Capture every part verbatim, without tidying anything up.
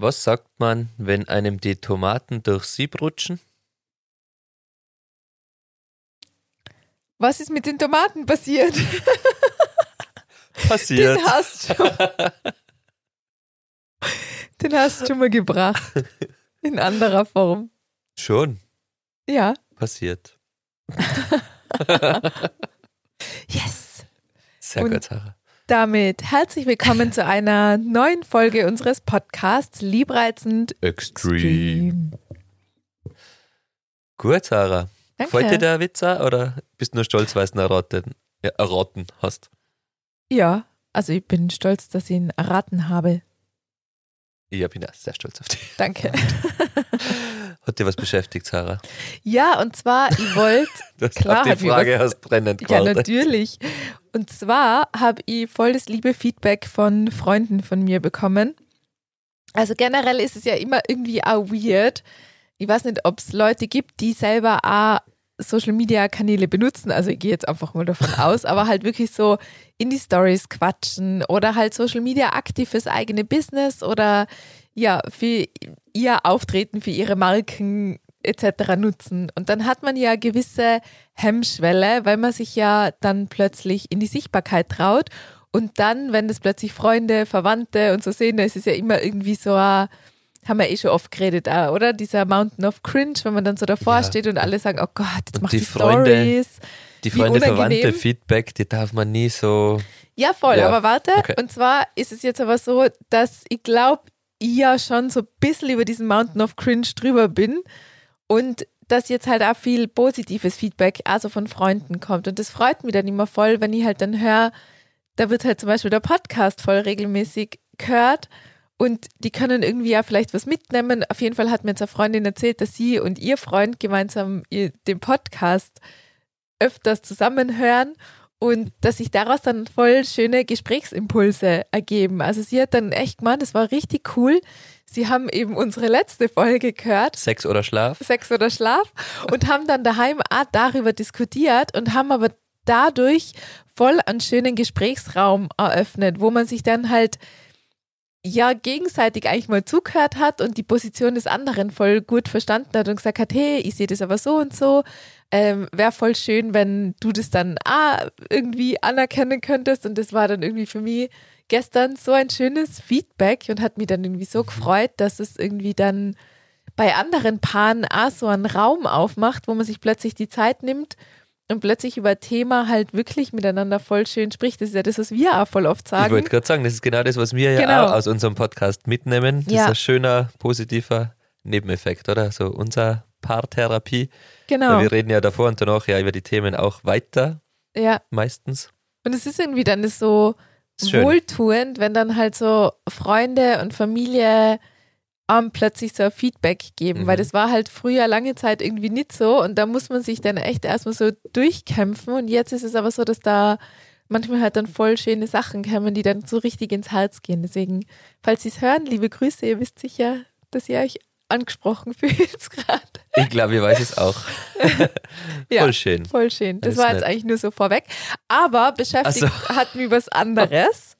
Was sagt man, wenn einem die Tomaten durchs Sieb rutschen? Was ist mit den Tomaten passiert? Passiert. Den hast du schon, den hast du schon mal gebracht. In anderer Form. Schon Ja. passiert. Yes. Sehr Und- gut, Sarah. Damit herzlich willkommen zu einer neuen Folge unseres Podcasts Liebreizend Extreme. Gut, Sarah. Danke. Gefällt dir der Witz auch, oder bist du nur stolz, weil du ihn erraten, ja, erraten hast? Ja, also ich bin stolz, dass ich ihn erraten habe. Ich bin auch sehr stolz auf dich. Danke. Hat dir was beschäftigt, Sarah? Ja, und zwar, ich wollte, Du hast Klar auf hat die mich Frage was- hast brennend ja gewartet. natürlich, und zwar habe ich voll das liebe Feedback von Freunden von mir bekommen. Also generell ist es ja immer irgendwie auch weird. Ich weiß nicht, ob es Leute gibt, die selber auch Social-Media-Kanäle benutzen, also ich gehe jetzt einfach mal davon aus, aber halt wirklich so in die Stories quatschen oder halt Social-Media aktiv fürs eigene Business oder ja, für ihr Auftreten, für ihre Marken et cetera nutzen. Und dann hat man ja gewisse Hemmschwelle, weil man sich ja dann plötzlich in die Sichtbarkeit traut und dann, wenn das plötzlich Freunde, Verwandte und so sehen, da ist es ja immer irgendwie so ein, haben wir eh schon oft geredet, auch, oder? Dieser Mountain of Cringe, wenn man dann so davor Ja. steht und alle sagen, oh Gott, jetzt Und macht die die, Freunde- Stories. Die Wie Freunde, unangenehm. Verwandte, Feedback, die darf man nie so... Ja, voll, Ja, aber warte. okay. Und zwar ist es jetzt aber so, dass ich glaube, ich ja schon so ein bisschen über diesen Mountain of Cringe drüber bin und dass jetzt halt auch viel positives Feedback also von Freunden kommt. Und das freut mich dann immer voll, wenn ich halt dann höre, da wird halt zum Beispiel der Podcast voll regelmäßig gehört und die können irgendwie ja vielleicht was mitnehmen. Auf jeden Fall hat mir jetzt eine Freundin erzählt, dass sie und ihr Freund gemeinsam ihr, den Podcast öfters zusammenhören und dass sich daraus dann voll schöne Gesprächsimpulse ergeben. Also sie hat dann echt gemeint, das war richtig cool. Sie haben eben unsere letzte Folge gehört, Sex oder Schlaf? Sex oder Schlaf, und haben dann daheim auch darüber diskutiert und haben aber dadurch voll einen schönen Gesprächsraum eröffnet, wo man sich dann halt ja gegenseitig eigentlich mal zugehört hat und die Position des anderen voll gut verstanden hat und gesagt hat, hey, ich sehe das aber so und so. Ähm, wäre voll schön, wenn du das dann auch irgendwie anerkennen könntest. Und das war dann irgendwie für mich gestern so ein schönes Feedback und hat mich dann irgendwie so gefreut, dass es irgendwie dann bei anderen Paaren auch so einen Raum aufmacht, wo man sich plötzlich die Zeit nimmt und plötzlich über Thema halt wirklich miteinander voll schön spricht. Das ist ja das, was wir auch voll oft Ich sagen. wollte gerade sagen, das ist genau das, was wir Genau. ja auch aus unserem Podcast mitnehmen. Das Ja. ist ein schöner, positiver Nebeneffekt, oder? So unser Paartherapie. Genau. Weil wir reden ja davor und danach ja über die Themen auch weiter, Ja. meistens. Und es ist irgendwie dann so Ist schön. wohltuend, wenn dann halt so Freunde und Familie einem plötzlich so ein Feedback geben, Mhm. weil das war halt früher lange Zeit irgendwie nicht so und da muss man sich dann echt erstmal so durchkämpfen und jetzt ist es aber so, dass da manchmal halt dann voll schöne Sachen kommen, die dann so richtig ins Herz gehen. Deswegen, falls Sie es hören, liebe Grüße, ihr wisst sicher, dass ihr euch angesprochen fühlt gerade. Ich glaube, ich weiß es auch. Ja. Voll schön. Voll schön. Das Das war ist jetzt nett. eigentlich nur so vorweg. Aber beschäftigt Ach hat mich was anderes.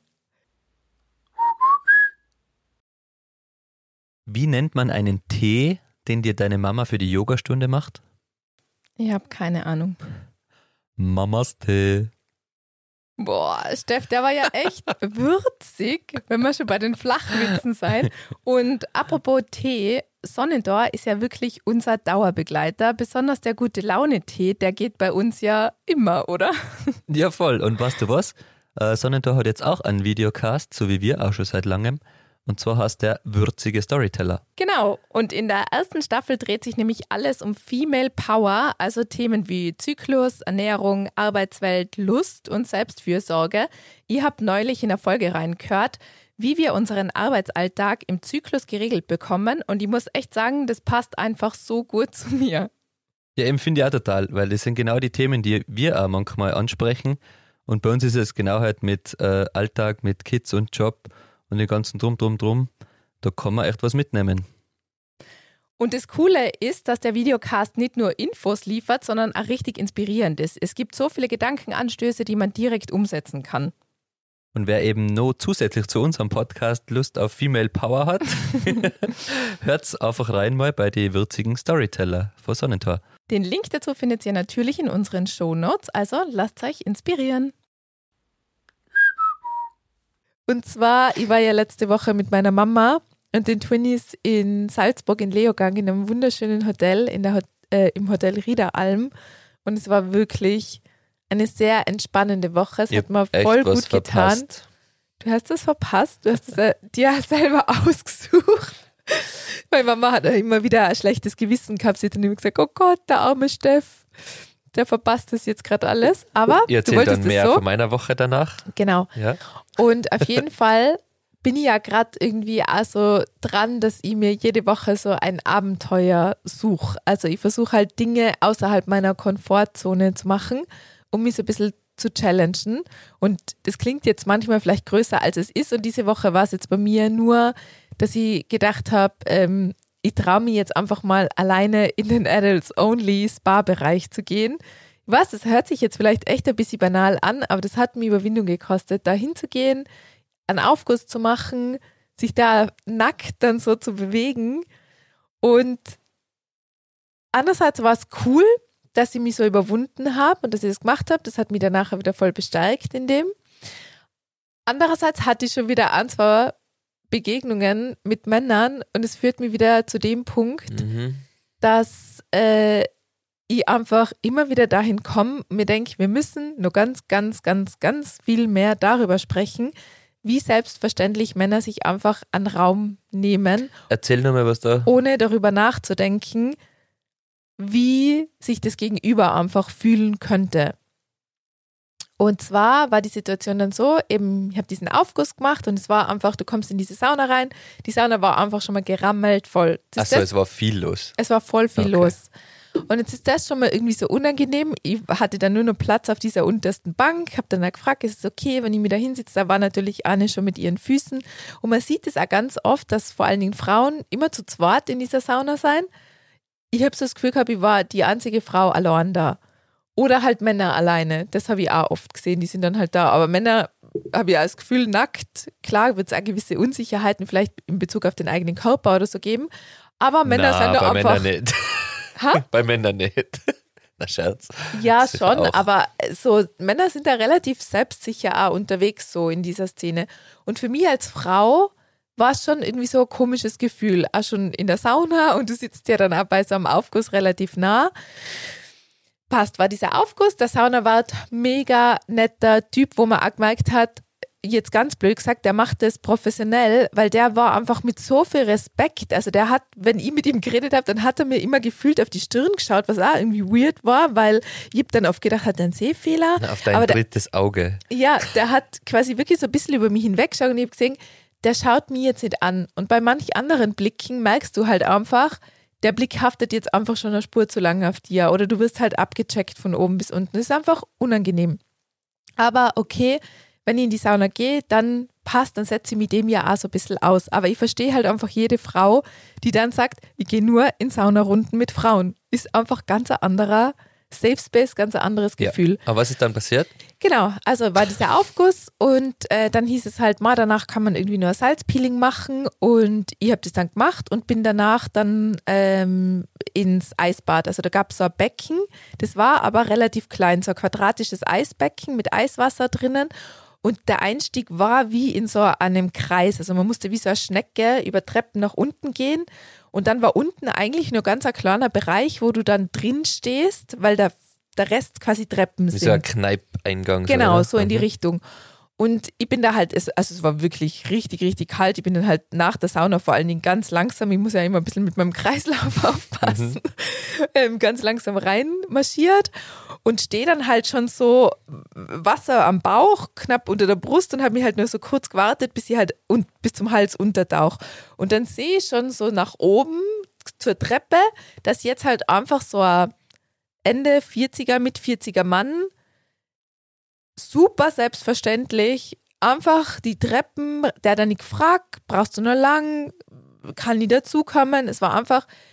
Wie nennt man einen Tee, den dir deine Mama für die Yogastunde macht? Ich habe keine Ahnung. Mamas Tee. Boah, Steff, der war ja echt würzig, wenn wir schon bei den Flachwitzen sein. Und apropos Tee, Sonnendor ist ja wirklich unser Dauerbegleiter. Besonders der gute Laune-Tee, der geht bei uns ja immer, oder? Ja, voll. Und weißt du was? Äh, Sonnentor hat jetzt auch einen Videocast, so wie wir auch schon seit langem. Und zwar heißt der würzige Storyteller. Genau. Und in der ersten Staffel dreht sich nämlich alles um Female Power, also Themen wie Zyklus, Ernährung, Arbeitswelt, Lust und Selbstfürsorge. Ihr habt neulich in der Folge reingehört, wie wir unseren Arbeitsalltag im Zyklus geregelt bekommen. Und ich muss echt sagen, das passt einfach so gut zu mir. Ja, eben finde ich auch total, weil das sind genau die Themen, die wir auch manchmal ansprechen. Und bei uns ist es genau halt mit äh, Alltag, mit Kids und Job und den ganzen Drum, Drum, Drum. Da kann man echt was mitnehmen. Und das Coole ist, dass der Videocast nicht nur Infos liefert, sondern auch richtig inspirierend ist. Es gibt so viele Gedankenanstöße, die man direkt umsetzen kann. Und wer eben noch zusätzlich zu unserem Podcast Lust auf Female Power hat, hört's einfach rein mal bei die würzigen Storyteller von Sonnentor. Den Link dazu findet ihr natürlich in unseren Shownotes, also lasst euch inspirieren. Und zwar, ich war ja letzte Woche mit meiner Mama und den Twinnies in Salzburg in Leogang in einem wunderschönen Hotel, in der, äh, im Hotel Riederalm. Und es war wirklich eine sehr entspannende Woche. Es Ich hat mir hab voll echt was gut getan. verpasst. Du hast das verpasst? Du hast es äh, dir selber ausgesucht. Meine Mama hat immer wieder ein schlechtes Gewissen gehabt. Sie hat dann immer gesagt, oh Gott, der arme Steff, der verpasst das jetzt gerade alles. Aber Ihr du erzählt wolltest dann mehr es so. von meiner Woche danach. Genau. Ja. Und auf jeden Fall bin ich ja gerade irgendwie auch so dran, dass ich mir jede Woche so ein Abenteuer suche. Also ich versuche halt Dinge außerhalb meiner Komfortzone zu machen, um mich so ein bisschen zu challengen. Und das klingt jetzt manchmal vielleicht größer, als es ist. Und diese Woche war es jetzt bei mir nur, dass ich gedacht habe, ähm, ich traue mich jetzt einfach mal alleine in den Adults-Only-Spa-Bereich zu gehen. Ich weiß, das hört sich jetzt vielleicht echt ein bisschen banal an, aber das hat mir Überwindung gekostet, da hinzugehen, einen Aufguss zu machen, sich da nackt dann so zu bewegen. Und andererseits war es cool, dass ich mich so überwunden habe und dass ich das gemacht habe. Das hat mich dann nachher wieder voll bestärkt in dem. Andererseits hatte ich schon wieder ein, zwei Begegnungen mit Männern und es führt mich wieder zu dem Punkt, Mhm. dass äh, ich einfach immer wieder dahin komme, mir denke, wir müssen nur ganz, ganz, ganz, ganz viel mehr darüber sprechen, wie selbstverständlich Männer sich einfach an Raum nehmen, Erzähl nur mal was da. ohne darüber nachzudenken, wie sich das Gegenüber einfach fühlen könnte. Und zwar war die Situation dann so, eben, ich habe diesen Aufguss gemacht und es war einfach, du kommst in diese Sauna rein, die Sauna war einfach schon mal gerammelt voll. Das ist Achso, das, es war viel los. es war voll viel Okay. los. Und jetzt ist das schon mal irgendwie so unangenehm. Ich hatte dann nur noch Platz auf dieser untersten Bank, habe dann auch gefragt, ist es okay, wenn ich mir da hinsitze? Da war natürlich Anne schon mit ihren Füßen. Und man sieht es auch ganz oft, dass vor allen Dingen Frauen immer zu zweit in dieser Sauna sein. Ich habe so das Gefühl gehabt, ich war die einzige Frau allein da. Oder halt Männer alleine. Das habe ich auch oft gesehen, die sind dann halt da. Aber Männer habe ich auch das Gefühl, nackt. Klar wird es auch gewisse Unsicherheiten vielleicht in Bezug auf den eigenen Körper oder so geben. Aber Männer Na, sind da bei einfach... Männern nicht. Ha? Bei Männern nicht. Na, Scherz. Ja, Sicher schon, auch. aber so Männer sind da relativ selbstsicher auch unterwegs so in dieser Szene. Und für mich als Frau war es schon irgendwie so ein komisches Gefühl. Auch schon in der Sauna und du sitzt ja dann auch bei so einem Aufguss relativ nah. Passt, war dieser Aufguss, der Saunawart, mega netter Typ, wo man auch gemerkt hat, jetzt ganz blöd gesagt, der macht das professionell, weil der war einfach mit so viel Respekt. Also der hat, wenn ich mit ihm geredet habe, dann hat er mir immer gefühlt auf die Stirn geschaut, was auch irgendwie weird war, weil ich habe dann oft gedacht, hat er einen Sehfehler? Na, auf dein Aber der, drittes Auge. ja, der hat quasi wirklich so ein bisschen über mich hinweggeschaut und ich habe gesehen, der schaut mich jetzt nicht an. Und bei manch anderen Blicken merkst du halt einfach, der Blick haftet jetzt einfach schon eine Spur zu lange auf dir oder du wirst halt abgecheckt von oben bis unten. Das ist einfach unangenehm. Aber okay, wenn ich in die Sauna gehe, dann passt, dann setze ich mich dem ja auch so ein bisschen aus. Aber ich verstehe halt einfach jede Frau, die dann sagt, ich gehe nur in Saunarunden mit Frauen. Ist einfach ganz ein anderer Safe Space, ganz ein anderes Gefühl. Ja. Aber was ist dann passiert? Genau, also war dieser Aufguss und äh, dann hieß es halt mal, danach kann man irgendwie nur ein Salzpeeling machen und ich habe das dann gemacht und bin danach dann ähm, ins Eisbad. Also da gab es so ein Becken, das war aber relativ klein, so ein quadratisches Eisbecken mit Eiswasser drinnen und der Einstieg war wie in so einem Kreis, also man musste wie so eine Schnecke über Treppen nach unten gehen und dann war unten eigentlich nur ganz ein kleiner Bereich, wo du dann drin stehst, weil der der Rest quasi Treppen Wie sind. so ein Kneipeingang. Genau, oder? so in die Mhm. Richtung. Und ich bin da halt, es- also es war wirklich richtig, richtig kalt. Ich bin dann halt nach der Sauna vor allen Dingen ganz langsam, ich muss ja immer ein bisschen mit meinem Kreislauf aufpassen, ähm, ganz langsam reinmarschiert und stehe dann halt schon so Wasser am Bauch, knapp unter der Brust und habe mich halt nur so kurz gewartet, bis ich halt und bis zum Hals untertauche. Und dann sehe ich schon so nach oben zur Treppe, dass jetzt halt einfach so ein Ende vierziger, mit vierziger Mann, super selbstverständlich, einfach die Treppen, der hat dann nicht gefragt, brauchst du nur lang, kann nie dazukommen. Es war einfach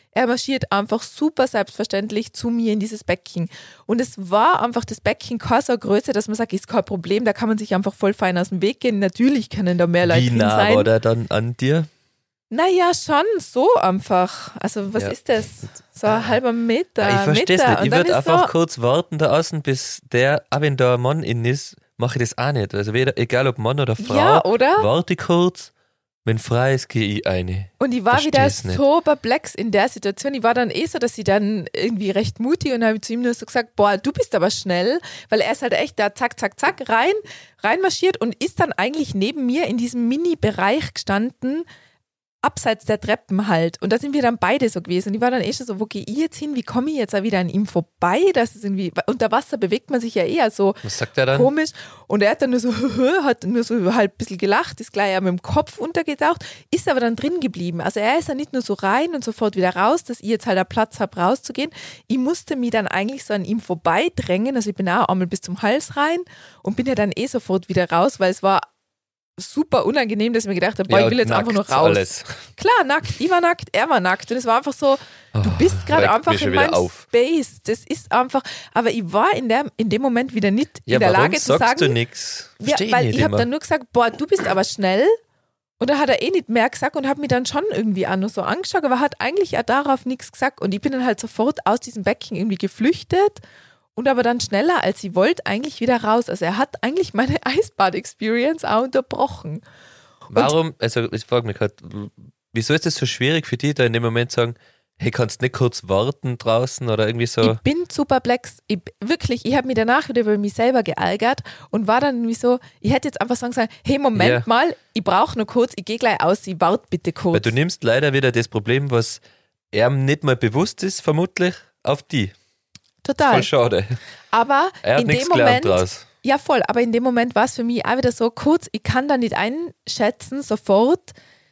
Er marschiert einfach super selbstverständlich zu mir in dieses Becken. Und es war einfach das Becken keine so Größe, dass man sagt, ist kein Problem, da kann man sich einfach voll fein aus dem Weg gehen. Natürlich können da mehr Leute Wie drin nah sein. war der dann an dir? Naja, schon so einfach. Also was Ja. ist das? So ein halber Meter. Ja, ich verstehe es Meter. nicht. Und Ich dann würde ist einfach so, kurz warten da außen, bis der, auch wenn da ein Mann in ist, mache ich das auch nicht. Also weder, egal ob Mann oder Frau, ja, oder? warte kurz, wenn frei ist, gehe ich eine. Und ich war wieder Versteh's nicht. so perplex in der Situation. Ich war dann eh so, dass ich dann irgendwie recht mutig und habe zu ihm nur so gesagt, boah, du bist aber schnell, weil er ist halt echt da zack, zack, zack rein, reinmarschiert und ist dann eigentlich neben mir in diesem Mini-Bereich gestanden, abseits der Treppen halt. Und da sind wir dann beide so gewesen. Und ich war dann eh schon so, wo gehe ich jetzt hin? Wie komme ich jetzt auch wieder an ihm vorbei? Das ist irgendwie, unter Wasser bewegt man sich ja eher so Was sagt er dann? komisch. Und er hat dann nur so, hat nur so halt ein bisschen gelacht, ist gleich auch mit dem Kopf untergetaucht, ist aber dann drin geblieben. Also er ist ja nicht nur so rein und sofort wieder raus, dass ich jetzt halt einen Platz habe, rauszugehen. Ich musste mich dann eigentlich so an ihm vorbeidrängen. Also ich bin auch einmal bis zum Hals rein und bin ja dann eh sofort wieder raus, weil es war super unangenehm, dass ich mir gedacht habe, boah, Ja, ich will jetzt nackt, einfach nur raus. Alles. Klar, nackt. Ich war nackt, er war nackt. Und es war einfach so, du bist gerade regt einfach mich schon in wieder meinem auf. Space. Das ist einfach, aber ich war in, der, in dem Moment wieder nicht Ja, in der warum Lage zu sagst sagen, du nichts? ja, Versteh weil nicht ich habe immer. dann nur gesagt, boah, du bist aber schnell. Und da hat er eh nicht mehr gesagt und hat mich dann schon irgendwie auch nur so angeschaut, aber hat eigentlich auch darauf nichts gesagt. Und ich bin dann halt sofort aus diesem Becken irgendwie geflüchtet und aber dann schneller, als ich wollte, eigentlich wieder raus. Also er hat eigentlich meine Eisbad-Experience auch unterbrochen. Warum, also ich frage mich gerade, wieso ist es so schwierig für dich, da in dem Moment zu sagen, hey, kannst du nicht kurz warten draußen oder irgendwie so? Ich bin zu perplex. Ich, wirklich, ich habe mich danach wieder über mich selber geärgert und war dann irgendwie so, ich hätte jetzt einfach sagen sollen, hey, Moment Ja. mal, ich brauche nur kurz, ich gehe gleich aus, ich warte bitte kurz. Weil du nimmst leider wieder das Problem, was ihm nicht mal bewusst ist, vermutlich, auf die. Total. Voll schade. Aber Er hat in nichts dem Moment, gelernt draus. ja voll, aber in dem Moment war es für mich auch wieder so kurz, ich kann da nicht einschätzen sofort,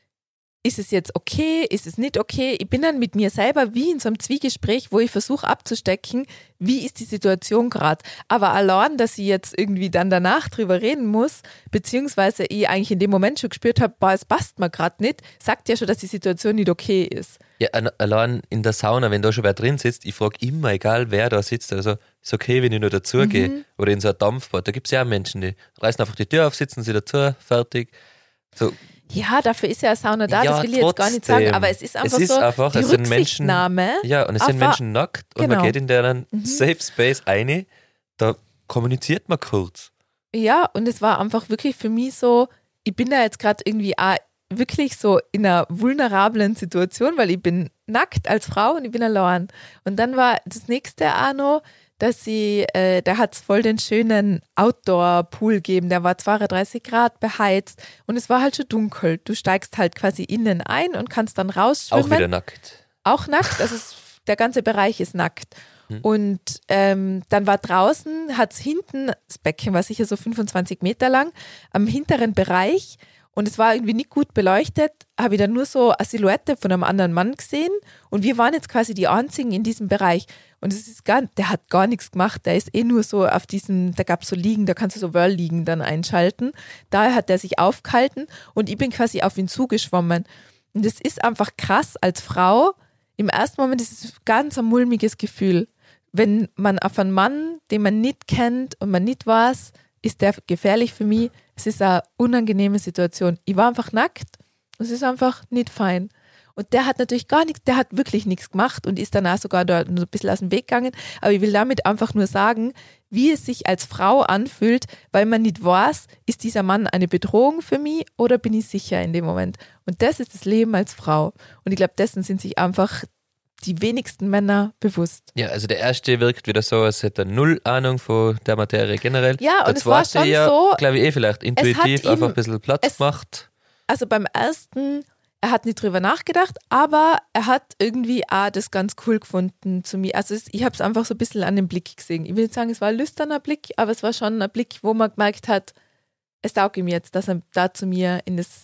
ist es jetzt okay, ist es nicht okay. Ich bin dann mit mir selber wie in so einem Zwiegespräch, wo ich versuche abzustecken, wie ist die Situation gerade. Aber allein, dass ich jetzt irgendwie dann danach drüber reden muss, beziehungsweise ich eigentlich in dem Moment schon gespürt habe, boah, es passt mir gerade nicht, sagt ja schon, dass die Situation nicht okay ist. Ja, an- allein in der Sauna, wenn da schon wer drin sitzt, ich frage immer, egal wer da sitzt, also ist okay, wenn ich nur dazugehe. Mhm. Oder in so ein Dampfbad, da gibt es ja auch Menschen, die reißen einfach die Tür auf, sitzen sie dazu, fertig. So, Ja, dafür ist ja eine Sauna da, Ja, das will ich jetzt gar nicht sagen, trotzdem. aber es ist einfach Es ist so einfach, die es sind Menschen- Rücksichtnahme. ja, und es sind Aber- Menschen nackt und genau. man geht in deren Mhm. Safe Space rein, da kommuniziert man kurz. Ja, und es war einfach wirklich für mich so, ich bin da jetzt gerade irgendwie auch wirklich so in einer vulnerablen Situation, weil ich bin nackt als Frau und ich bin allein. Und dann war das nächste auch noch, dass sie, äh, da hat es voll den schönen Outdoor-Pool gegeben, der war zweiunddreißig Grad beheizt und es war halt schon dunkel. Du steigst halt quasi innen ein und kannst dann rausschwimmen. Auch wieder nackt. Auch nackt, also es, der ganze Bereich ist nackt. Hm. Und ähm, dann war draußen, hat es hinten, das Becken war sicher so fünfundzwanzig Meter lang, am hinteren Bereich und es war irgendwie nicht gut beleuchtet, habe ich dann nur so eine Silhouette von einem anderen Mann gesehen und wir waren jetzt quasi die Einzigen in diesem Bereich. Und es ist gar, der hat gar nichts gemacht, der ist eh nur so auf diesem, da gab es so Liegen, da kannst du so Whirl-Liegen dann einschalten. Da hat er sich aufgehalten und ich bin quasi auf ihn zugeschwommen. Und es ist einfach krass als Frau, im ersten Moment ist es ganz ein mulmiges Gefühl. Wenn man auf einen Mann, den man nicht kennt und man nicht weiß, ist der gefährlich für mich. Es ist eine unangenehme Situation. Ich war einfach nackt. Es ist einfach nicht fein. Und der hat natürlich gar nichts, der hat wirklich nichts gemacht und ist danach sogar dort ein bisschen aus dem Weg gegangen. Aber ich will damit einfach nur sagen, wie es sich als Frau anfühlt, weil man nicht weiß, ist dieser Mann eine Bedrohung für mich oder bin ich sicher in dem Moment. Und das ist das Leben als Frau. Und ich glaube, dessen sind sich einfach die wenigsten Männer bewusst. Ja, also der erste wirkt wieder so, als hätte er null Ahnung von der Materie generell. Ja, der und es war zweite schon ja, so, glaube ich eh vielleicht intuitiv ihm- einfach ein bisschen Platz es- gemacht. also beim ersten, er hat nicht drüber nachgedacht, aber er hat irgendwie auch das ganz cool gefunden zu mir. Also es, ich habe es einfach so ein bisschen an dem Blick gesehen. Ich will nicht sagen, es war ein lüsterner Blick, aber es war schon ein Blick, wo man gemerkt hat, es taugt ihm jetzt, dass er da zu mir in das,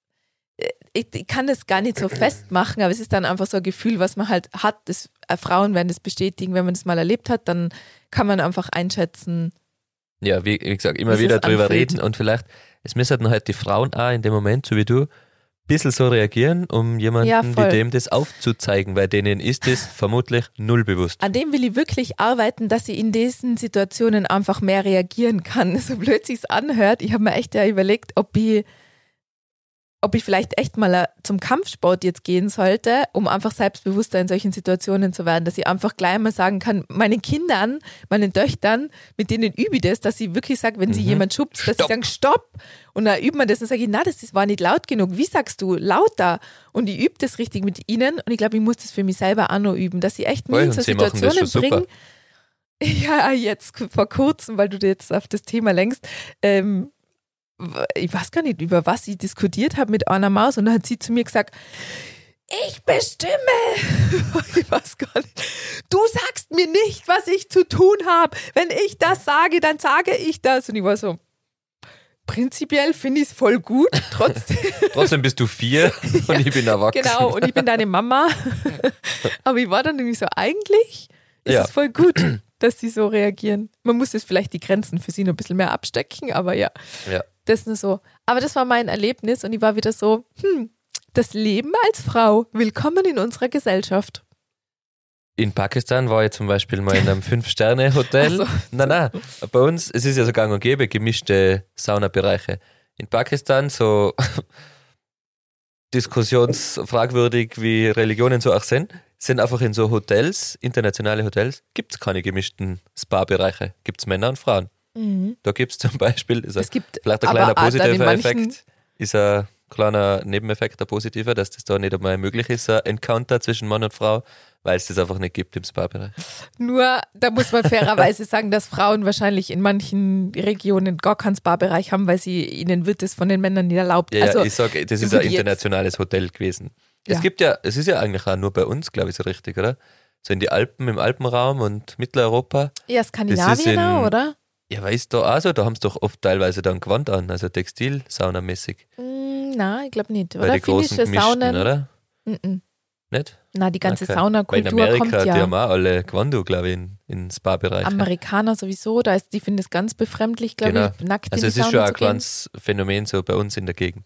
ich, ich kann das gar nicht so festmachen, aber es ist dann einfach so ein Gefühl, was man halt hat. Das, äh, Frauen werden das bestätigen, wenn man das mal erlebt hat, dann kann man einfach einschätzen. Ja, wie, wie gesagt, immer Wie es wieder sich drüber anfühlt. reden und vielleicht, es müssen halt die Frauen auch in dem Moment, so wie du, ein bisschen so reagieren, um jemanden Ja, wie voll. dem das aufzuzeigen, weil denen ist es vermutlich null bewusst. An dem will ich wirklich arbeiten, dass sie in diesen Situationen einfach mehr reagieren kann. So blöd sich's anhört. Ich habe mir echt ja überlegt, ob ich, ob ich vielleicht echt mal äh, zum Kampfsport jetzt gehen sollte, um einfach selbstbewusster in solchen Situationen zu werden, dass ich einfach gleich mal sagen kann, meinen Kindern, meinen Töchtern, mit denen übe ich das, dass ich wirklich sage, wenn sie Mhm. jemand schubst, dass Stopp. sie sagen, stopp. Und dann üben wir das und sage ich, na, das ist- war nicht laut genug. Wie sagst du? Lauter. Und ich übe das richtig mit ihnen und ich glaube, ich muss das für mich selber auch noch üben, dass ich echt nie Voll, in und so sie machen das Situationen schon super. bringe. Ja, jetzt vor kurzem, weil du jetzt auf das Thema lenkst, ähm, ich weiß gar nicht, über was ich diskutiert habe mit einer Maus und dann hat sie zu mir gesagt, ich bestimme. Ich weiß gar nicht. Du sagst mir nicht, was ich zu tun habe. Wenn ich das sage, dann sage ich das. Und ich war so, prinzipiell finde ich es voll gut. Trotzdem. Trotzdem bist du vier und ich bin erwachsen. Genau, und ich bin deine Mama. Aber ich war dann irgendwie so, eigentlich ist Ja. es voll gut, dass sie so reagieren. Man muss jetzt vielleicht die Grenzen für sie noch ein bisschen mehr abstecken, aber ja, Ja. das nur so. Aber das war mein Erlebnis und ich war wieder so, hm, das Leben als Frau, willkommen in unserer Gesellschaft. In Pakistan war ich zum Beispiel mal in einem Fünf-Sterne-Hotel. Ach so. Nein, nein, bei uns, es ist ja so gang und gäbe, gemischte Saunabereiche. In Pakistan so diskussionsfragwürdig wie Religionen so auch sind, sind einfach in so Hotels, internationale Hotels, gibt es keine gemischten Spa-Bereiche. Gibt es Männer und Frauen. Mhm. Da gibt es zum Beispiel, ist ein, Es gibt vielleicht ein aber kleiner auch dann in positiver manchen- Effekt, ist ein kleiner Nebeneffekt, ein positiver, dass das da nicht einmal möglich ist, ein Encounter zwischen Mann und Frau, weil es das einfach nicht gibt im Spa-Bereich. Nur, da muss man fairerweise sagen, dass Frauen wahrscheinlich in manchen Regionen gar keinen Spa-Bereich haben, weil sie ihnen wird es von den Männern nicht erlaubt. Ja, also, ja, ich sage, das ist würde ein ich jetzt- internationales Hotel gewesen. Ja. Es gibt ja, es ist ja eigentlich auch nur bei uns, glaube ich, so richtig, oder? So in die Alpen, im Alpenraum und Mitteleuropa. ja, Skandinavien in- auch, oder? Ja, weißt du, also da haben sie doch oft teilweise dann Gewand an, also Textil-Saunamäßig. Mm, nein, ich glaube nicht. Bei Oder den großen finnische gemischten, Saunen. oder? Mm-mm. Nicht? Na, die ganze Okay. Weil in Saunakultur Amerika, kommt die ja. haben auch alle Gewand, glaube ich, in, in Spa-Bereichen. Amerikaner sowieso, da ist, die finden es ganz befremdlich, glaube Genau. ich, nackt Also in es die ist schon Sauna ein zu gehen. kleines Phänomen so bei uns in der Gegend.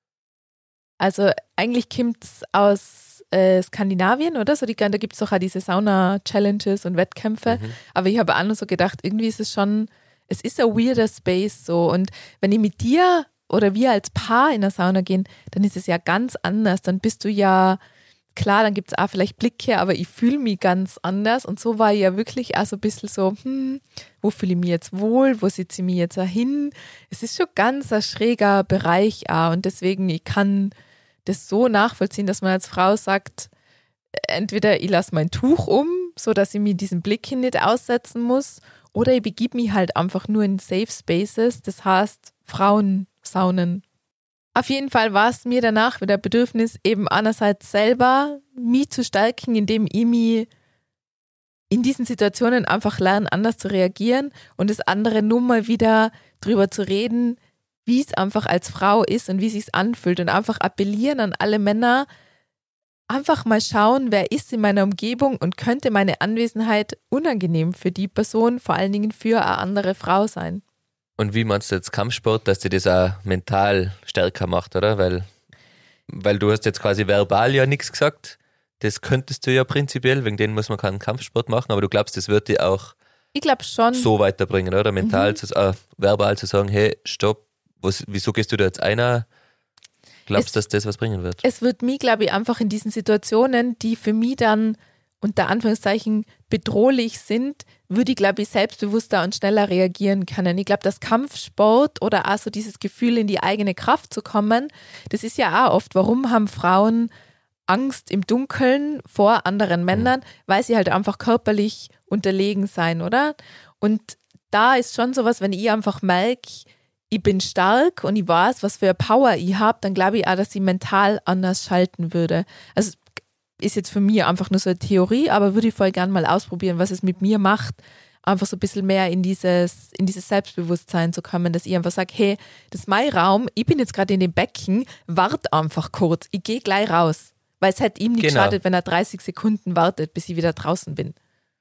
Also eigentlich kommt es aus äh, Skandinavien, oder? So die, da gibt es doch auch diese Sauna-Challenges und Wettkämpfe. Mhm. Aber ich habe auch nur so gedacht, irgendwie ist es schon, es ist ein weirder Space so. Und wenn ich mit dir oder wir als Paar in der Sauna gehen, dann ist es ja ganz anders. Dann bist du ja, klar, dann gibt es auch vielleicht Blicke, aber ich fühle mich ganz anders. Und so war ich ja wirklich auch so ein bisschen so, hm, wo fühle ich mich jetzt wohl, wo sitze ich mich jetzt auch hin? Es ist schon ganz ein schräger Bereich auch. Und deswegen, ich kann das so nachvollziehen, dass man als Frau sagt, entweder ich lasse mein Tuch um, so dass ich mir diesen Blick hin nicht aussetzen muss, oder ich begib mich halt einfach nur in Safe Spaces, das heißt Frauensaunen. Auf jeden Fall war es mir danach wieder Bedürfnis, eben einerseits selber mich zu stärken, indem ich mich in diesen Situationen einfach lerne, anders zu reagieren, und das andere nur mal wieder drüber zu reden, wie es einfach als Frau ist und wie es sich anfühlt, und einfach appellieren an alle Männer, einfach mal schauen, wer ist in meiner Umgebung und könnte meine Anwesenheit unangenehm für die Person, vor allen Dingen für eine andere Frau sein. Und wie meinst du jetzt Kampfsport, dass dir das auch mental stärker macht, oder? Weil, weil du hast jetzt quasi verbal ja nichts gesagt. Das könntest du ja prinzipiell, wegen denen muss man keinen Kampfsport machen, aber du glaubst, das wird dir auch Ich glaube schon. so weiterbringen, oder? Mental, Mhm. zu, äh, verbal zu sagen, hey, stopp, was, wieso gehst du da jetzt einer? Glaubst du, dass das was bringen wird? Es wird mich, glaube ich, einfach in diesen Situationen, die für mich dann unter Anführungszeichen bedrohlich sind, würde ich, glaube ich, selbstbewusster und schneller reagieren können. Ich glaube, dass Kampfsport oder auch so dieses Gefühl, in die eigene Kraft zu kommen, das ist ja auch oft, warum haben Frauen Angst im Dunkeln vor anderen Männern, weil sie halt einfach körperlich unterlegen sein, oder? Und da ist schon sowas, wenn ich einfach merke, ich bin stark und ich weiß, was für eine Power ich habe, dann glaube ich auch, dass ich mental anders schalten würde. Also ist jetzt für mich einfach nur so eine Theorie, aber würde ich voll gern mal ausprobieren, was es mit mir macht, einfach so ein bisschen mehr in dieses, in dieses Selbstbewusstsein zu kommen, dass ich einfach sage, hey, das ist mein Raum, ich bin jetzt gerade in dem Becken, wart einfach kurz, ich gehe gleich raus. Weil es hätte ihm nicht Genau. geschadet, wenn er dreißig Sekunden wartet, bis ich wieder draußen bin.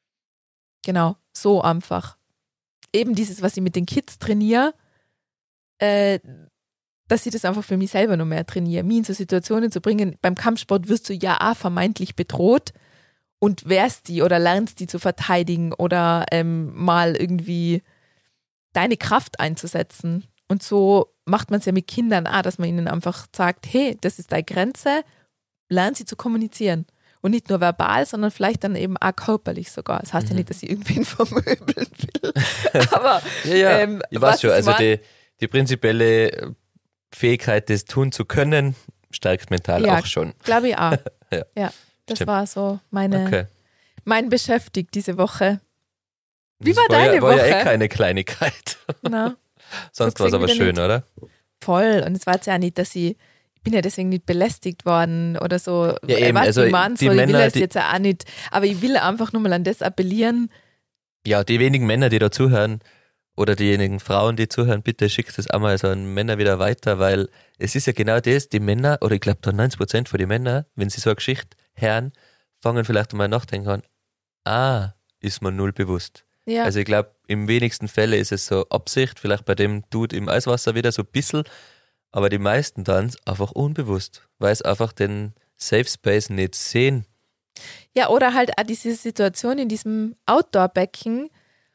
Genau, so einfach. Eben dieses, was ich mit den Kids trainiere, äh, dass ich das einfach für mich selber noch mehr trainiere, mich in so Situationen zu bringen. Beim Kampfsport wirst du ja auch vermeintlich bedroht und wehrst die oder lernst die zu verteidigen oder ähm, mal irgendwie deine Kraft einzusetzen. Und so macht man es ja mit Kindern auch, dass man ihnen einfach sagt, hey, das ist deine Grenze, lern sie zu kommunizieren. Und nicht nur verbal, sondern vielleicht dann eben auch körperlich sogar. Das heißt mhm. ja nicht, dass ich irgendwen vermöbeln will. Aber ja, ja. Ähm, ich weiß schon, also die, die prinzipielle Fähigkeit, das tun zu können, stärkt mental ja, auch schon. Glaube ich auch. ja. ja, das Stimmt. war so meine, okay. mein Beschäftigt diese Woche. Wie das war, war deine ja, war Woche? War ja eh keine Kleinigkeit. Na, Sonst so war es aber schön, nicht. oder? Voll. Und es war jetzt ja nicht, dass ich, ich bin ja deswegen nicht belästigt worden oder so. Ja, eben. Was Also ich meine, die so, ich will Männer, das die, jetzt auch nicht, aber ich will einfach nur mal an das appellieren. Ja, die wenigen Männer, die da zuhören oder diejenigen Frauen, die zuhören, bitte schickt es einmal so an Männer wieder weiter, weil es ist ja genau das, die Männer, oder ich glaube da neunzig Prozent von den Männern, wenn sie so eine Geschichte hören, fangen vielleicht einmal nachdenken an, ah, ist man null bewusst. Ja. Also ich glaube, im wenigsten Fälle ist es so Absicht, vielleicht bei dem Dude im Eiswasser wieder so ein bisschen, aber die meisten dann einfach unbewusst, weil es einfach den Safe Space nicht sehen. Ja, oder halt auch diese Situation in diesem Outdoor-Becken,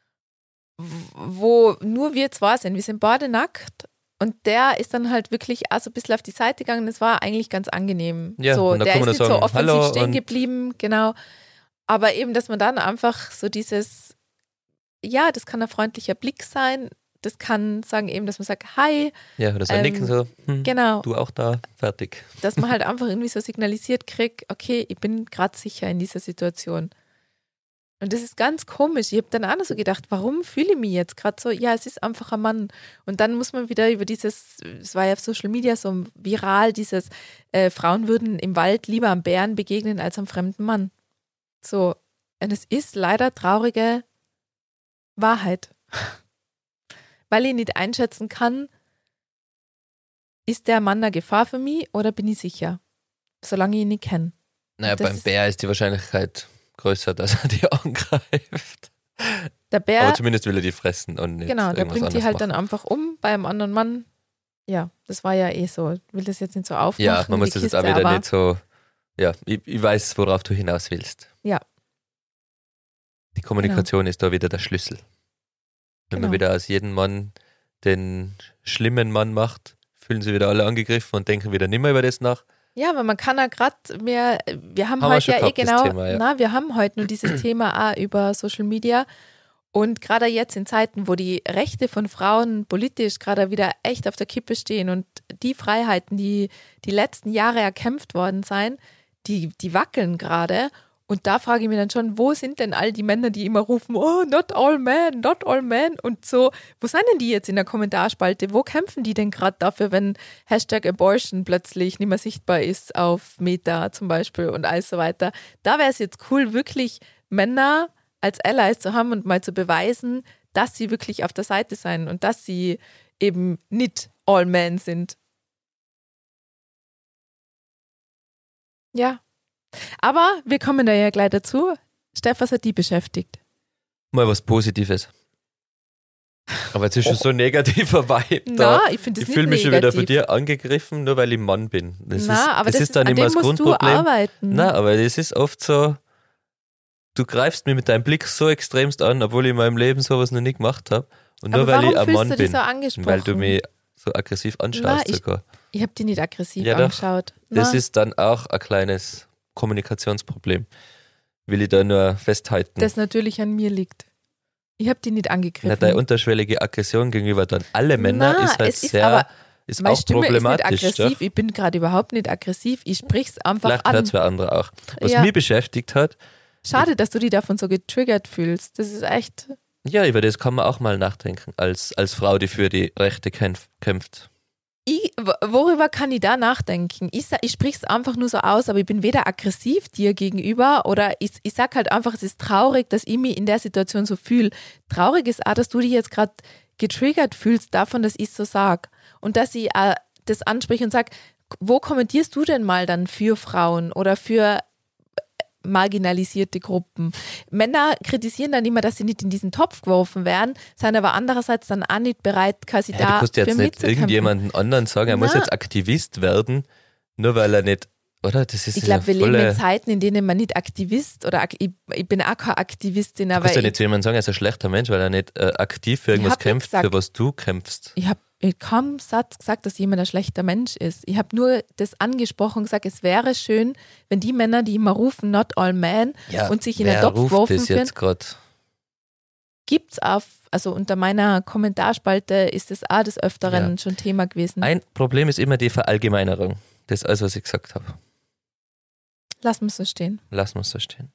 wo nur wir zwei sind. Wir sind beide nackt und der ist dann halt wirklich auch so ein bisschen auf die Seite gegangen. Das war eigentlich ganz angenehm. Ja, so, und da der kann ist man nicht nur sagen, so offensiv hallo stehen und- geblieben, genau. Aber eben, dass man dann einfach so dieses, ja, das kann ein freundlicher Blick sein. Das kann sagen eben, dass man sagt, hi. Ja, oder so Ähm, nicken so, hm, Genau. du auch da, fertig. Dass man halt einfach irgendwie so signalisiert kriegt, okay, ich bin gerade sicher in dieser Situation. Und das ist ganz komisch. Ich habe dann auch noch so gedacht, warum fühle ich mich jetzt gerade so? Ja, es ist einfach ein Mann. Und dann muss man wieder über dieses, es war ja auf Social Media so viral, dieses äh, Frauen würden im Wald lieber einem Bären begegnen als einem fremden Mann. So, und es ist leider traurige Wahrheit. Weil ich nicht einschätzen kann, ist der Mann eine Gefahr für mich oder bin ich sicher? Solange ich ihn nicht kenne. Naja, Das beim ist- Bär ist die Wahrscheinlichkeit größer, dass er die angreift. Der Bär, Aber zumindest will er die fressen und nicht genau, der irgendwas bringt die anderes halt machen. dann einfach um bei einem anderen Mann. Ja, das war ja eh so. Ich will das jetzt nicht so aufmachen. Ja, man muss die das jetzt Kiste, auch wieder aber nicht so, ja, ich, ich weiß, worauf du hinaus willst. Ja. Die Kommunikation ist da wieder der Schlüssel. Wenn Genau. man wieder aus jedem Mann den schlimmen Mann macht, fühlen sie wieder alle angegriffen und denken wieder nicht mehr über das nach. Ja, aber man kann ja gerade mehr, wir haben, Haben wir heute schon ja eh gehabt, das genau, Thema, ja. na, wir haben heute nur dieses Thema auch über Social Media und gerade jetzt in Zeiten, wo die Rechte von Frauen politisch gerade wieder echt auf der Kippe stehen und die Freiheiten, die die letzten Jahre erkämpft worden sind, die, die wackeln gerade. Und da frage ich mich dann schon, wo sind denn all die Männer, die immer rufen, oh, not all men, not all men und so, wo sind denn die jetzt in der Kommentarspalte? Wo kämpfen die denn gerade dafür, wenn Hashtag Abortion plötzlich nicht mehr sichtbar ist auf Meta zum Beispiel und alles so weiter? Da wäre es jetzt cool, wirklich Männer als Allies zu haben und mal zu beweisen, dass sie wirklich auf der Seite sein und dass sie eben nicht all men sind. Ja. Aber wir kommen da ja gleich dazu. Steff, was hat die beschäftigt? Mal was Positives. Aber jetzt ist schon so ein negativer Vibe da. Na, ich finde das Ich nicht fühle mich schon wieder von negativ. dir angegriffen, nur weil ich Mann bin. Das Na, ist, aber das, ist dann an immer dem das musst du Grundproblem. arbeiten. Nein, aber das ist oft so, du greifst mir mit deinem Blick so extremst an, obwohl ich in meinem Leben sowas noch nie gemacht habe. Und nur aber weil warum ich ein fühlst Mann du dich bin, so angesprochen? weil du mich so aggressiv anschaust Na, ich- sogar. Ich habe die nicht aggressiv Ja, doch. angeschaut. Das Na, ist dann auch ein kleines Kommunikationsproblem. Will ich da nur festhalten. das natürlich an mir liegt. Ich habe die nicht angegriffen. Na, deine unterschwellige Aggression gegenüber dann alle Männer Na, ist halt es ist sehr, aber- ist Meine auch Stimme ist nicht problematisch. aggressiv. Doch? Ich bin gerade überhaupt nicht aggressiv. Ich sprich's einfach Vielleicht an. hört zwei andere auch. Was Ja. mich beschäftigt hat, Schade, dass du dich davon so getriggert fühlst. Das ist echt. ja, über das kann man auch mal nachdenken, als, als Frau, die für die Rechte kämpf, kämpft. Ich, w- worüber kann ich da nachdenken? Ich, sa- ich sprich's einfach nur so aus, aber ich bin weder aggressiv dir gegenüber oder ich, ich sag halt einfach, es ist traurig, dass ich mich in der Situation so fühle. Traurig ist auch, dass du dich jetzt gerade getriggert fühlst davon, dass ich so sag. Und dass ich äh, das anspreche und sag, wo kommentierst du denn mal dann für Frauen oder für marginalisierte Gruppen. Männer kritisieren dann immer, dass sie nicht in diesen Topf geworfen werden, sind aber andererseits dann auch nicht bereit, quasi Ja, da du kannst jetzt für nicht mitzukämpfen. irgendjemanden anderen sagen, er Na. muss jetzt Aktivist werden, nur weil er nicht, oder? Das ist Ich glaube, wir ja volle, leben in Zeiten, in denen man nicht Aktivist oder ak- ich, ich bin auch keine Aktivistin, du aber kannst ja ich, nicht zu jemandem sagen, er ist ein schlechter Mensch, weil er nicht äh, aktiv für irgendwas hab nicht kämpft, gesagt. für was du kämpfst. ich habe kaum Satz gesagt, dass jemand ein schlechter Mensch ist. Ich habe nur das angesprochen und gesagt, es wäre schön, wenn die Männer, die immer rufen, not all men, Ja, und sich in wer den Topf ruft geworfen das fühlen, jetzt gerade? gibt es auf, also unter meiner Kommentarspalte ist es auch des Öfteren Ja. schon Thema gewesen. Ein Problem ist immer die Verallgemeinerung. Das ist alles, was ich gesagt habe. Lass uns so stehen. Lassen wir es so stehen.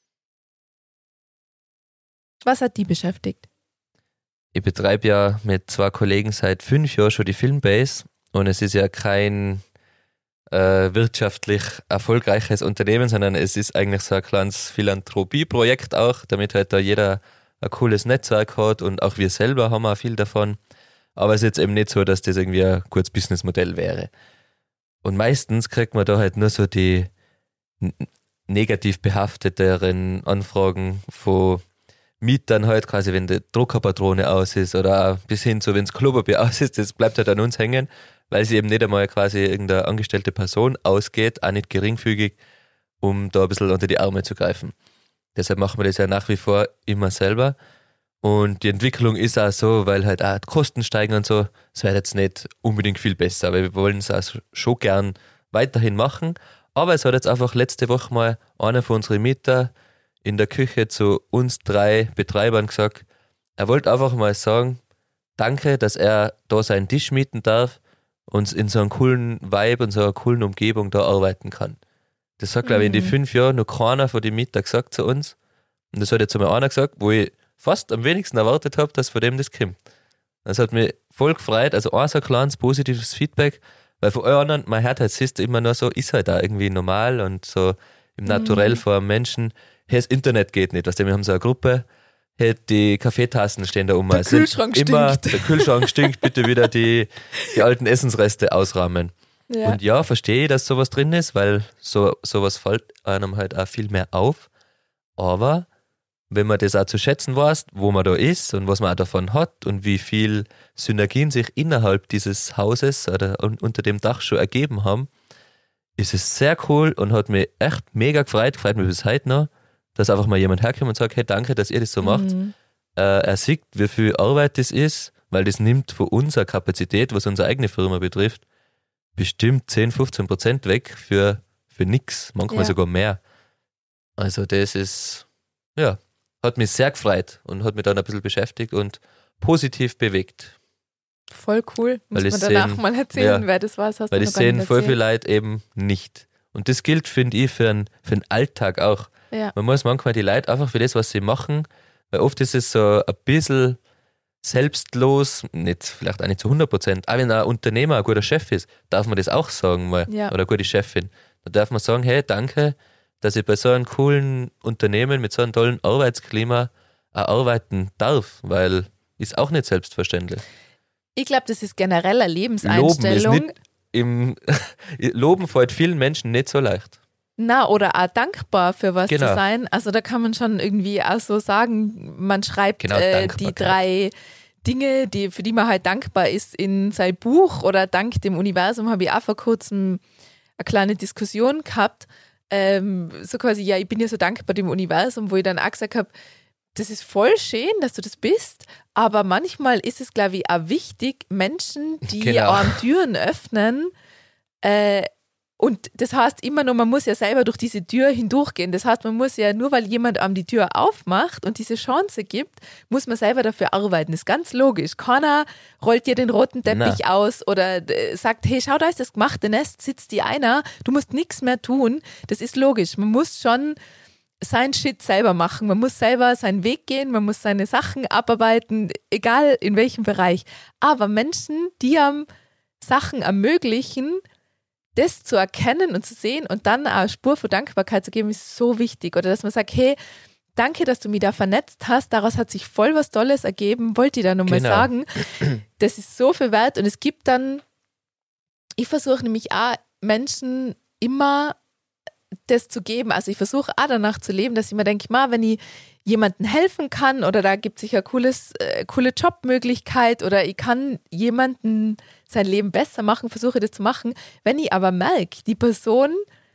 Was hat die beschäftigt? Ich betreibe ja mit zwei Kollegen seit fünf Jahren schon die Filmbase und es ist ja kein äh, wirtschaftlich erfolgreiches Unternehmen, sondern es ist eigentlich so ein kleines Philanthropieprojekt auch, damit halt da jeder ein cooles Netzwerk hat und auch wir selber haben auch viel davon. Aber es ist jetzt eben nicht so, dass das irgendwie ein gutes Businessmodell wäre. Und meistens kriegt man da halt nur so die n- negativ behafteteren Anfragen von Mietern halt, quasi wenn die Druckerpatrone aus ist oder auch bis hin zu, wenn das Klopapier aus ist, das bleibt halt an uns hängen, weil sie eben nicht einmal quasi irgendeine angestellte Person ausgeht, auch nicht geringfügig, um da ein bisschen unter die Arme zu greifen. Deshalb machen wir das ja nach wie vor immer selber. Und die Entwicklung ist auch so, weil halt auch die Kosten steigen und so, es wird jetzt nicht unbedingt viel besser, aber wir wollen es auch schon gern weiterhin machen. Aber es hat jetzt einfach letzte Woche mal einer von unseren Mieter in der Küche zu uns drei Betreibern gesagt, er wollte einfach mal sagen, danke, dass er da seinen Tisch mieten darf und in so einem coolen Vibe und so einer coolen Umgebung da arbeiten kann. Das hat, glaube ich, in die Mhm. fünf Jahren noch keiner von den Mietern gesagt zu uns. Und das hat jetzt einmal einer gesagt, wo ich fast am wenigsten erwartet habe, dass von dem das kommt. Das hat mich voll gefreut, also ein so ein kleines positives Feedback, weil von euch anderen, man hört halt, siehst du immer nur so, ist halt da irgendwie normal und so im Naturell Mhm. vor einem Menschen, hey, das Internet geht nicht, weißt du, wir haben so eine Gruppe, hey, die Kaffeetassen stehen da um. Der Es sind Kühlschrank immer, stinkt. Der Kühlschrank stinkt, bitte wieder die, die alten Essensreste ausrahmen. Ja. Und ja, verstehe ich, dass sowas drin ist, weil so sowas fällt einem halt auch viel mehr auf. Aber wenn man das auch zu schätzen weiß, wo man da ist und was man auch davon hat und wie viel Synergien sich innerhalb dieses Hauses oder un- unter dem Dach schon ergeben haben, ist es sehr cool und hat mich echt mega gefreut, gefreut mich bis heute noch, dass einfach mal jemand herkommt und sagt, hey, danke, dass ihr das so macht. Mhm. Äh, er sieht, wie viel Arbeit das ist, weil das nimmt von unserer Kapazität, was unsere eigene Firma betrifft, bestimmt zehn, fünfzehn Prozent weg für, für nix, manchmal Ja. sogar mehr. Also das ist, ja, hat mich sehr gefreut und hat mich dann ein bisschen beschäftigt und positiv bewegt. Voll cool. Muss Weil man das danach sehen- mal erzählen, ja. wer das war. Das hast Weil du das noch gar sehen nicht voll erzählt. viele Leute eben nicht. Und das gilt, finde ich, für einen, für den Alltag auch. Ja. Man muss manchmal die Leute einfach für das, was sie machen, weil oft ist es so ein bisschen selbstlos, nicht, vielleicht auch nicht zu hundert Prozent, aber wenn ein Unternehmer ein guter Chef ist, darf man das auch sagen mal, Ja. oder eine gute Chefin. Da darf man sagen, hey, danke, dass ich bei so einem coolen Unternehmen mit so einem tollen Arbeitsklima auch arbeiten darf, weil ist auch nicht selbstverständlich. Ich glaube, das ist generell eine Loben ist Lebenseinstellung. nicht im Loben fällt vielen Menschen nicht so leicht. Na, oder auch dankbar für was Genau. zu sein. Also da kann man schon irgendwie auch so sagen, man schreibt Genau, äh, die Dankbarkeit. drei Dinge, die, für die man halt dankbar ist in sein Buch oder dank dem Universum habe ich auch vor kurzem eine kleine Diskussion gehabt. Ähm, so quasi, ja, ich bin ja so dankbar dem Universum, wo ich dann auch gesagt habe, das ist voll schön, dass du das bist, aber manchmal ist es, glaube ich, auch wichtig, Menschen, die Genau. einem Türen öffnen, äh, und das heißt immer noch, man muss ja selber durch diese Tür hindurchgehen. Das heißt, man muss ja, nur weil jemand einem die Tür aufmacht und diese Chance gibt, muss man selber dafür arbeiten. Das ist ganz logisch. Keiner rollt dir den roten Teppich aus oder äh, sagt, hey, schau, da ist das gemachte Nest, sitzt die einer, du musst nichts mehr tun. Das ist logisch. Man muss schon sein Shit selber machen. Man muss selber seinen Weg gehen, man muss seine Sachen abarbeiten, egal in welchem Bereich. Aber Menschen, die am Sachen ermöglichen, das zu erkennen und zu sehen und dann eine Spur von Dankbarkeit zu geben, ist so wichtig. Oder dass man sagt, hey, danke, dass du mich da vernetzt hast, daraus hat sich voll was Tolles ergeben, wollte ich da nochmal Genau. sagen. Das ist so viel wert und es gibt dann, ich versuche nämlich auch Menschen immer das zu geben. Also ich versuche auch danach zu leben, dass ich mir denke, mal, wenn ich jemandem helfen kann oder da gibt es sicher cooles, äh, coole Jobmöglichkeit oder ich kann jemanden sein Leben besser machen, versuche das zu machen. Wenn ich aber merke, die Person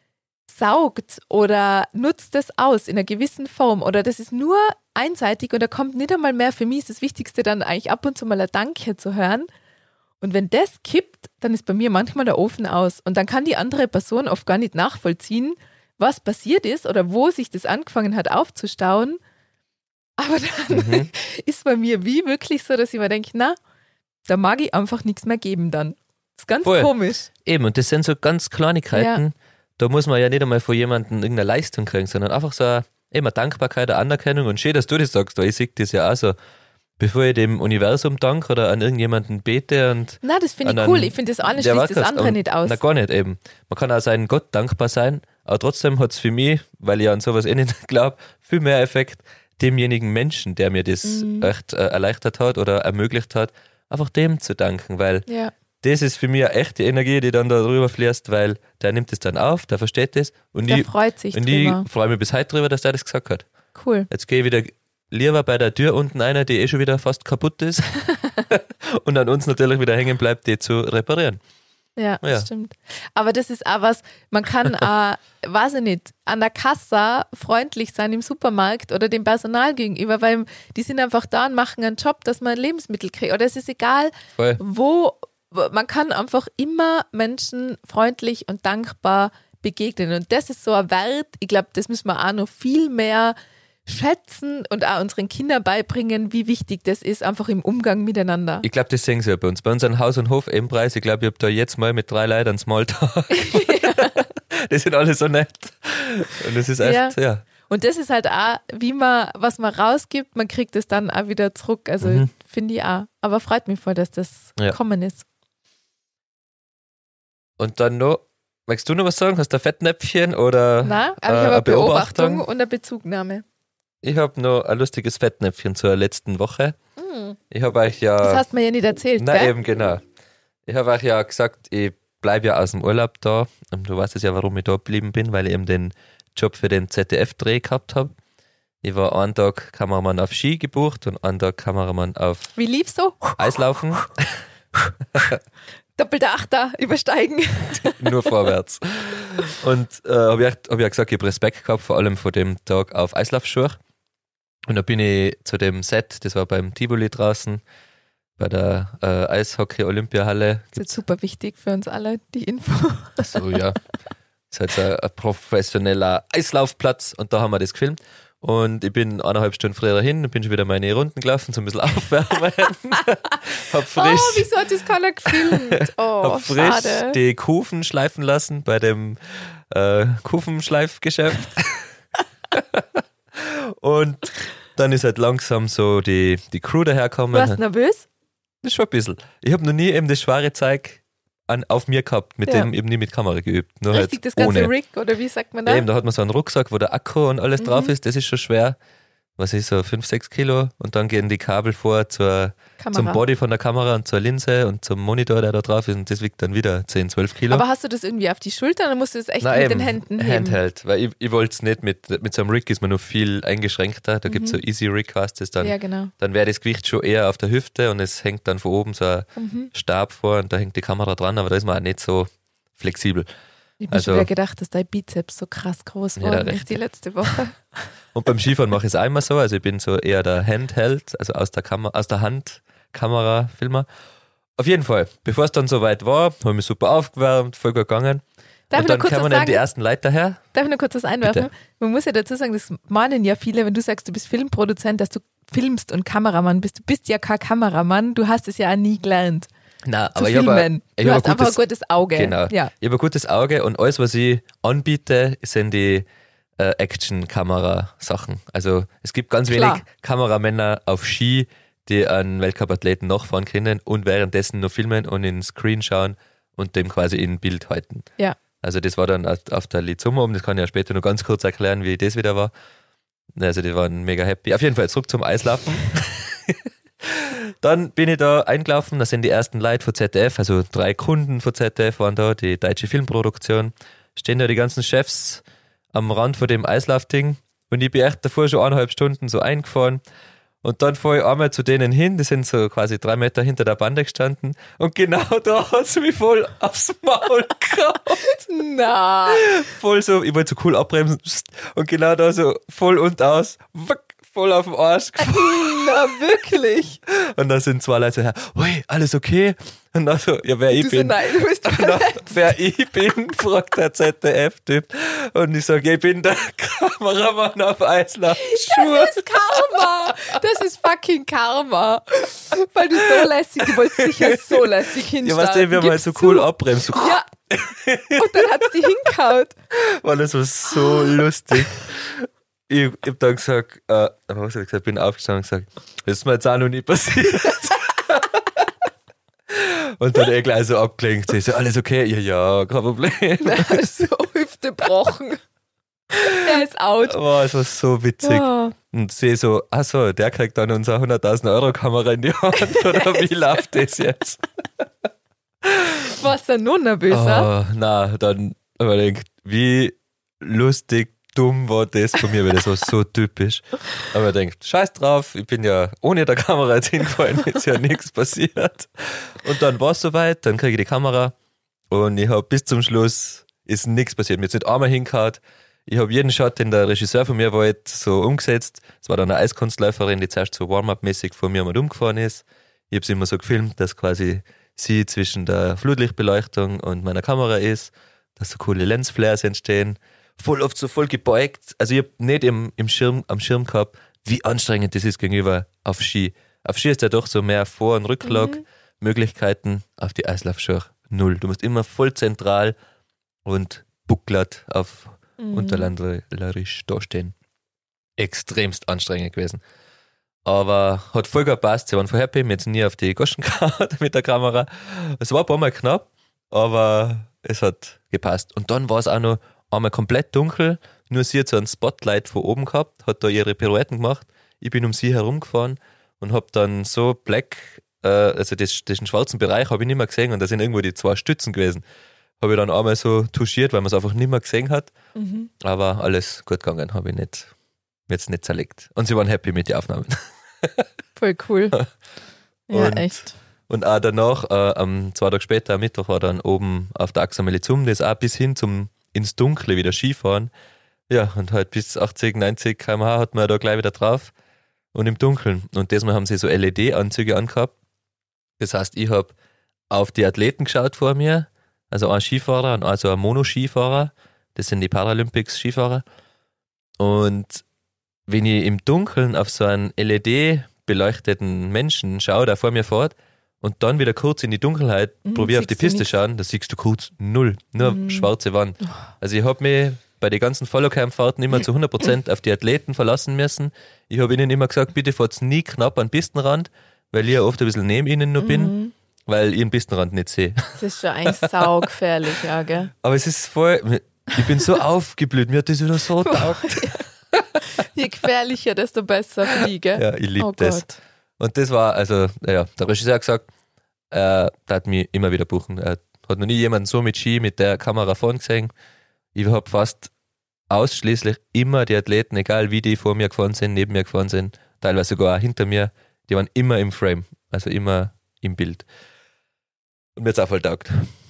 saugt oder nutzt das aus in einer gewissen Form oder das ist nur einseitig und da kommt nicht einmal mehr, für mich ist das Wichtigste dann eigentlich ab und zu mal ein Danke zu hören. Und wenn das kippt, dann ist bei mir manchmal der Ofen aus und dann kann die andere Person oft gar nicht nachvollziehen, was passiert ist oder wo sich das angefangen hat aufzustauen. Aber dann mhm. ist bei mir wie wirklich so, dass ich mir denke, na, da mag ich einfach nichts mehr geben dann. Das ist ganz Voll. komisch. Eben, und das sind so ganz Kleinigkeiten, ja. Da muss man ja nicht einmal von jemandem irgendeine Leistung kriegen, sondern einfach so eine, eben eine Dankbarkeit, eine Anerkennung und schön, dass du das sagst, weil ich sehe das ja auch so, bevor ich dem Universum danke oder an irgendjemanden bete und... Na, das finde ich cool, ich finde das eine schließt das andere nicht aus. Na, gar nicht eben. Man kann auch seinem Gott dankbar sein, aber trotzdem hat es für mich, weil ich an sowas eh nicht glaube, viel mehr Effekt, demjenigen Menschen, der mir das mhm. echt äh, erleichtert hat oder ermöglicht hat, einfach dem zu danken, weil ja. das ist für mich eine echte Energie, die dann da drüber fließt, weil der nimmt es dann auf, der versteht das und der ich, freut sich und drüber. ich freue mich bis heute drüber, dass der das gesagt hat. Cool. Jetzt gehe ich wieder lieber bei der Tür unten einer, die eh schon wieder fast kaputt ist und an uns natürlich wieder hängen bleibt, die zu reparieren. Ja, ja, das stimmt. Aber das ist auch was, man kann auch, weiß ich nicht, an der Kasse freundlich sein im Supermarkt oder dem Personal gegenüber, weil die sind einfach da und machen einen Job, dass man Lebensmittel kriegt. Oder es ist egal, Voll. wo, man kann einfach immer Menschen freundlich und dankbar begegnen. Und das ist so ein Wert, ich glaube, das müssen wir auch noch viel mehr schätzen und auch unseren Kindern beibringen, wie wichtig das ist, einfach im Umgang miteinander. Ich glaube, das sehen sie ja bei uns. Bei unserem Haus- und Hof-Ebenpreis, ich glaube, ich habe da jetzt mal mit drei Leuten einen Smalltalk. Ja. Die sind alle so nett. Und das ist echt, ja. ja. Und das ist halt auch, wie man, was man rausgibt, man kriegt es dann auch wieder zurück. Also mhm. finde ich auch. Aber freut mich voll, dass das ja. gekommen ist. Und dann noch, magst du noch was sagen? Hast du ein Fettnäpfchen oder Nein, aber äh, ich habe eine Beobachtung? Beobachtung und eine Bezugnahme. Ich habe noch ein lustiges Fettnäpfchen zur letzten Woche. Mm. Ich habe euch ja... Das hast du mir ja nicht erzählt, Nein, gell? eben, genau. Ich habe euch ja gesagt, ich bleibe ja aus dem Urlaub da. Und du weißt es ja, warum ich da geblieben bin, weil ich eben den Job für den Z D F-Dreh gehabt habe. Ich war einen Tag Kameramann auf Ski gebucht und einen Tag Kameramann auf... Wie lief's so? Eislaufen. Doppelte Achter übersteigen. Nur vorwärts. Und äh, habe ich, hab ich ja gesagt, ich habe Respekt gehabt, vor allem vor dem Tag auf Eislaufschuhe. Und dann bin ich zu dem Set, das war beim Tivoli draußen, bei der äh, Eishockey-Olympiahalle. Das ist super wichtig für uns alle, die Info. Achso, ja. Das ist halt so ein, ein professioneller Eislaufplatz und da haben wir das gefilmt. Und ich bin eineinhalb Stunden früher hin und bin schon wieder meine Runden gelaufen, so ein bisschen aufwärmen. Hab frisch, oh, wieso hat das keiner gefilmt? Oh, hab frisch schade. die Kufen schleifen lassen bei dem äh, Kufenschleifgeschäft. Und dann ist halt langsam so die, die Crew dahergekommen. Warst du nervös? Das ist schon ein bisschen. Ich habe noch nie eben das schwere Zeug an, auf mir gehabt, mit ja. dem eben nie mit Kamera geübt. Nur Richtig, halt das ganze ohne. Rig, oder wie sagt man das? Ja, eben, da hat man so einen Rucksack, wo der Akku und alles mhm. drauf ist, das ist schon schwer. Was ist so, fünf, sechs Kilo und dann gehen die Kabel vor zur, zum Body von der Kamera und zur Linse und zum Monitor, der da drauf ist und das wiegt dann wieder zehn, zwölf Kilo. Aber hast du das irgendwie auf die Schulter oder musst du das echt Nein, mit eben, den Händen heben? Handheld, weil ich, ich wollte es nicht, mit, mit so einem Rig ist man noch viel eingeschränkter, da mhm. gibt es so Easy Rig, heißt das dann. Ja, genau. Dann wäre das Gewicht schon eher auf der Hüfte und es hängt dann von oben so ein mhm. Stab vor und da hängt die Kamera dran, aber da ist man auch nicht so flexibel. Ich habe also, schon wieder gedacht, dass dein Bizeps so krass groß war, ist die letzte Woche. Und beim Skifahren mache ich es einmal so, also ich bin so eher der Handheld, also aus der, Kam- aus der Hand Kamerafilmer. Auf jeden Fall, bevor es dann soweit war, habe ich mich super aufgewärmt, voll gut gegangen. Darf und dann kamen dann die ersten Leute daher. Darf ich noch kurz was einwerfen? Bitte. Man muss ja dazu sagen, das meinen ja viele, wenn du sagst, du bist Filmproduzent, dass du filmst und Kameramann bist. Du bist ja kein Kameramann, du hast es ja auch nie gelernt. Nein, zu aber filmen. Ich habe, ich du habe hast ein einfach gutes, ein gutes Auge. Genau. Ja. Ich habe ein gutes Auge und alles, was ich anbiete, sind die äh, Action-Kamera-Sachen. Also es gibt ganz Klar. wenig Kameramänner auf Ski, die einen Weltcup-Athleten nachfahren können und währenddessen noch filmen und in den Screen schauen und dem quasi in Bild halten. Ja. Also das war dann auf der Lizumma oben, das kann ich ja später noch ganz kurz erklären, wie das wieder war. Also die waren mega happy. Auf jeden Fall zurück zum Eislaufen. Dann bin ich da eingelaufen, da sind die ersten Leute von Z D F, also drei Kunden von Z D F waren da, die deutsche Filmproduktion. Stehen da die ganzen Chefs am Rand von dem Eislaufding und ich bin echt davor schon eineinhalb Stunden so eingefahren. Und dann fahre ich einmal zu denen hin, die sind so quasi drei Meter hinter der Bande gestanden. Und genau da hat sie mich voll aufs Maul gehauen. Na. Voll so, ich wollte so cool abbremsen. Und genau da so voll und aus, voll auf den Arsch gefahren. Na, wirklich? Und dann sind zwei Leute so, ui, alles okay? Und dann so, ja, wer ich Du so, bin. nein, du bist Und dann, wer ich bin, fragt der Z D F-Typ. Und ich sage, ich bin der Kameramann auf Eislaufschuhe. Das ist Karma. Das ist fucking Karma. Weil du so lässig, du wolltest sicher so lässig Ja, hinstarten. weißt du, wir haben halt so Gib's cool zu. abbremst. So. Ja. Und dann hat es die hingehauen. Weil das war so lustig. Ich, ich hab dann gesagt, äh, was hab ich gesagt, bin aufgestanden und gesagt, das ist mir jetzt auch noch nie passiert. Und dann er gleich so abgelenkt, so, alles okay? Ja, ja, kein Problem. So Hüfte gebrochen. Er ist out. Oh, es war so witzig. Oh. Und sehe so, ach so, der kriegt dann unsere hunderttausend Euro Kamera in die Hand, oder wie läuft das jetzt? Warst du nur nervöser? Oh, na, dann aber ich gedacht, wie lustig, dumm war das von mir, weil das war so typisch. Aber ich denke, scheiß drauf, ich bin ja ohne der Kamera jetzt hingefallen, ist ja nichts passiert. Und dann war es soweit, dann kriege ich die Kamera und ich habe bis zum Schluss ist nichts passiert. Mir ist nicht einmal hingehauen. Ich habe jeden Shot, den der Regisseur von mir wollte, so umgesetzt. Es war dann eine Eiskunstläuferin, die zuerst so Warm-up-mäßig vor mir mal umgefahren ist. Ich habe sie immer so gefilmt, dass quasi sie zwischen der Flutlichtbeleuchtung und meiner Kamera ist, dass so coole Lensflares entstehen. Voll oft so voll gebeugt. Also ich habe nicht im, im Schirm, am Schirm gehabt, wie anstrengend das ist gegenüber auf Ski. Auf Ski ist ja doch so mehr Vor- und Rücklag-Möglichkeiten. Mhm. Auf die Eislaufschuhe null. Du musst immer voll zentral und bucklert auf mhm. Unterländlerisch dastehen. Extremst anstrengend gewesen. Aber hat voll gepasst. Sie waren voll happy. Wir sind nie auf die Goschen gehauen mit der Kamera. Es war ein paar Mal knapp, aber es hat gepasst. Und dann war es auch noch einmal komplett dunkel, nur sie hat so ein Spotlight von oben gehabt, hat da ihre Pirouetten gemacht. Ich bin um sie herumgefahren und habe dann so black, äh, also das, diesen schwarzen Bereich habe ich nicht mehr gesehen und da sind irgendwo die zwei Stützen gewesen. Habe ich dann einmal so touchiert, weil man es einfach nicht mehr gesehen hat. Mhm. Aber alles gut gegangen, habe ich nicht, jetzt nicht zerlegt. Und sie waren happy mit den Aufnahmen. Voll cool. Ja, und, echt. Und auch danach, äh, am zwei Tage später, am Mittwoch, war dann oben auf der Axameli zum, das auch bis hin zum ins Dunkle wieder Skifahren. Ja, und halt bis achtzig, neunzig Kilometer pro Stunde hat man da gleich wieder drauf und im Dunkeln. Und diesmal haben sie so L E D-Anzüge angehabt. Das heißt, ich habe auf die Athleten geschaut vor mir, also ein Skifahrer und also ein Monoskifahrer. Das sind die Paralympics-Skifahrer. Und wenn ich im Dunkeln auf so einen L E D-beleuchteten Menschen schaue, der vor mir fährt, und dann wieder kurz in die Dunkelheit mhm, probiere auf die Piste nix. Schauen, da siehst du kurz null, nur mhm. schwarze Wand. Also ich habe mich bei den ganzen Followcam-Fahrten immer zu hundert Prozent auf die Athleten verlassen müssen. Ich habe ihnen immer gesagt, bitte fahrt nie knapp an den Pistenrand, weil ich ja oft ein bisschen neben ihnen nur bin, mhm. weil ich den Pistenrand nicht sehe. Das ist schon eigentlich saugefährlich, ja, gell? Aber es ist voll, ich bin so aufgeblüht, mir hat das wieder so taugt. Je gefährlicher, desto besser für die, gell? Ja, ich liebe oh das. Gott. Und das war, also, ja, der Regisseur hat gesagt, äh, der hat mich immer wieder buchen. Er hat noch nie jemanden so mit Ski, mit der Kamera vorn gesehen. Ich habe fast ausschließlich immer die Athleten, egal wie die vor mir gefahren sind, neben mir gefahren sind, teilweise sogar auch hinter mir, die waren immer im Frame, also immer im Bild. Und mir hat es auch voll taugt.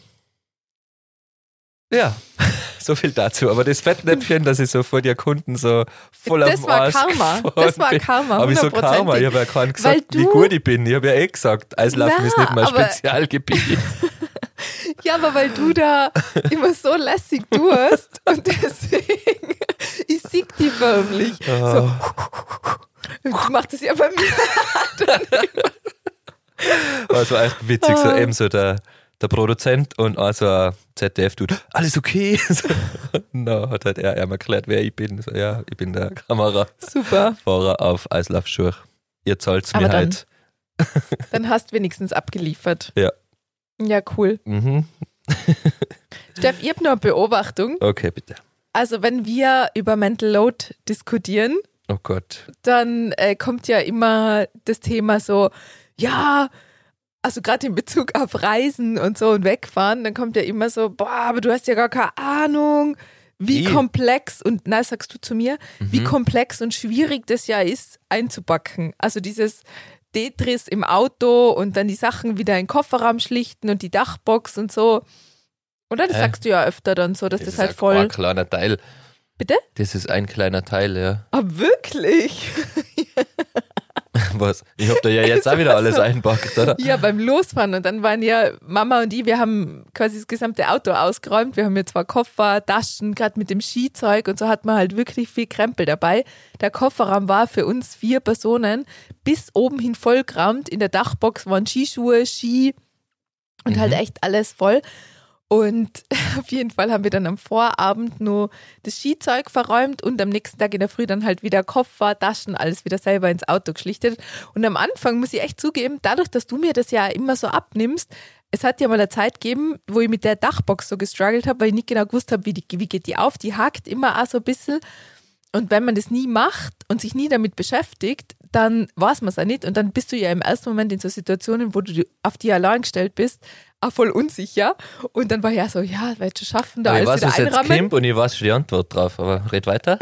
Ja, so viel dazu. Aber das Fettnäpfchen, dass ich so vor dir Kunden so voll das auf dem war Arsch Karma. Das war Karma. Aber wieso Karma? Ich habe ja keinen gesagt, wie gut ich bin. Ich habe ja eh gesagt, Eislaufen Na, ist nicht mein aber Spezialgebiet. Ja, aber weil du da immer so lässig tust und deswegen, ich sieg die förmlich. Oh. So. Du machst das ja bei mir. Also echt witzig, so eben so der der Produzent und also ein Z D F-Dude, alles okay? So, no, hat halt er, er mir erklärt, wer ich bin. So, ja, ich bin der Kamerafahrer Super. auf Eislaufschuhe. Ihr zahlt es mir dann, halt. Dann hast du wenigstens abgeliefert. Ja. Ja, cool. Mhm. Steff, ich habe noch eine Beobachtung. Okay, bitte. Also wenn wir über Mental Load diskutieren, oh Gott, dann äh, kommt ja immer das Thema so, ja, also gerade in Bezug auf Reisen und so und wegfahren, dann kommt ja immer so, boah, aber du hast ja gar keine Ahnung, wie I. komplex und, na, sagst du zu mir, Mhm. wie komplex und schwierig das ja ist, einzupacken. Also dieses Tetris im Auto und dann die Sachen wieder in den Kofferraum schlichten und die Dachbox und so. Oder? Das Hä? sagst du ja öfter dann so, dass Das das, ist halt ein voll... kleiner Teil. Bitte? Das ist ein kleiner Teil, ja. Ah, wirklich? Was? Ich hab da ja jetzt auch wieder alles einpackt, oder? Ja, beim Losfahren. Und dann waren ja Mama und ich, wir haben quasi das gesamte Auto ausgeräumt. Wir haben jetzt zwar Koffer, Taschen, gerade mit dem Skizeug und so hat man halt wirklich viel Krempel dabei. Der Kofferraum war für uns vier Personen bis oben hin vollgeräumt. In der Dachbox waren Skischuhe, Ski und Mhm. halt echt alles voll. Und auf jeden Fall haben wir dann am Vorabend nur das Skizeug verräumt und am nächsten Tag in der Früh dann halt wieder Koffer, Taschen, alles wieder selber ins Auto geschlichtet. Und am Anfang muss ich echt zugeben, dadurch, dass du mir das ja immer so abnimmst, es hat ja mal eine Zeit gegeben, wo ich mit der Dachbox so gestruggelt habe, weil ich nicht genau gewusst habe, wie, die, wie geht die auf. Die hakt immer auch so ein bisschen. Und wenn man das nie macht und sich nie damit beschäftigt, dann weiß man es auch nicht. Und dann bist du ja im ersten Moment in so Situationen, wo du auf die allein gestellt bist, auch voll unsicher. Und dann war ich ja so, ja, werde ich schon schaffen, da Aber ich alles weiß, was wieder jetzt einrahmen. kommt und ich weiß schon die Antwort drauf, aber red weiter.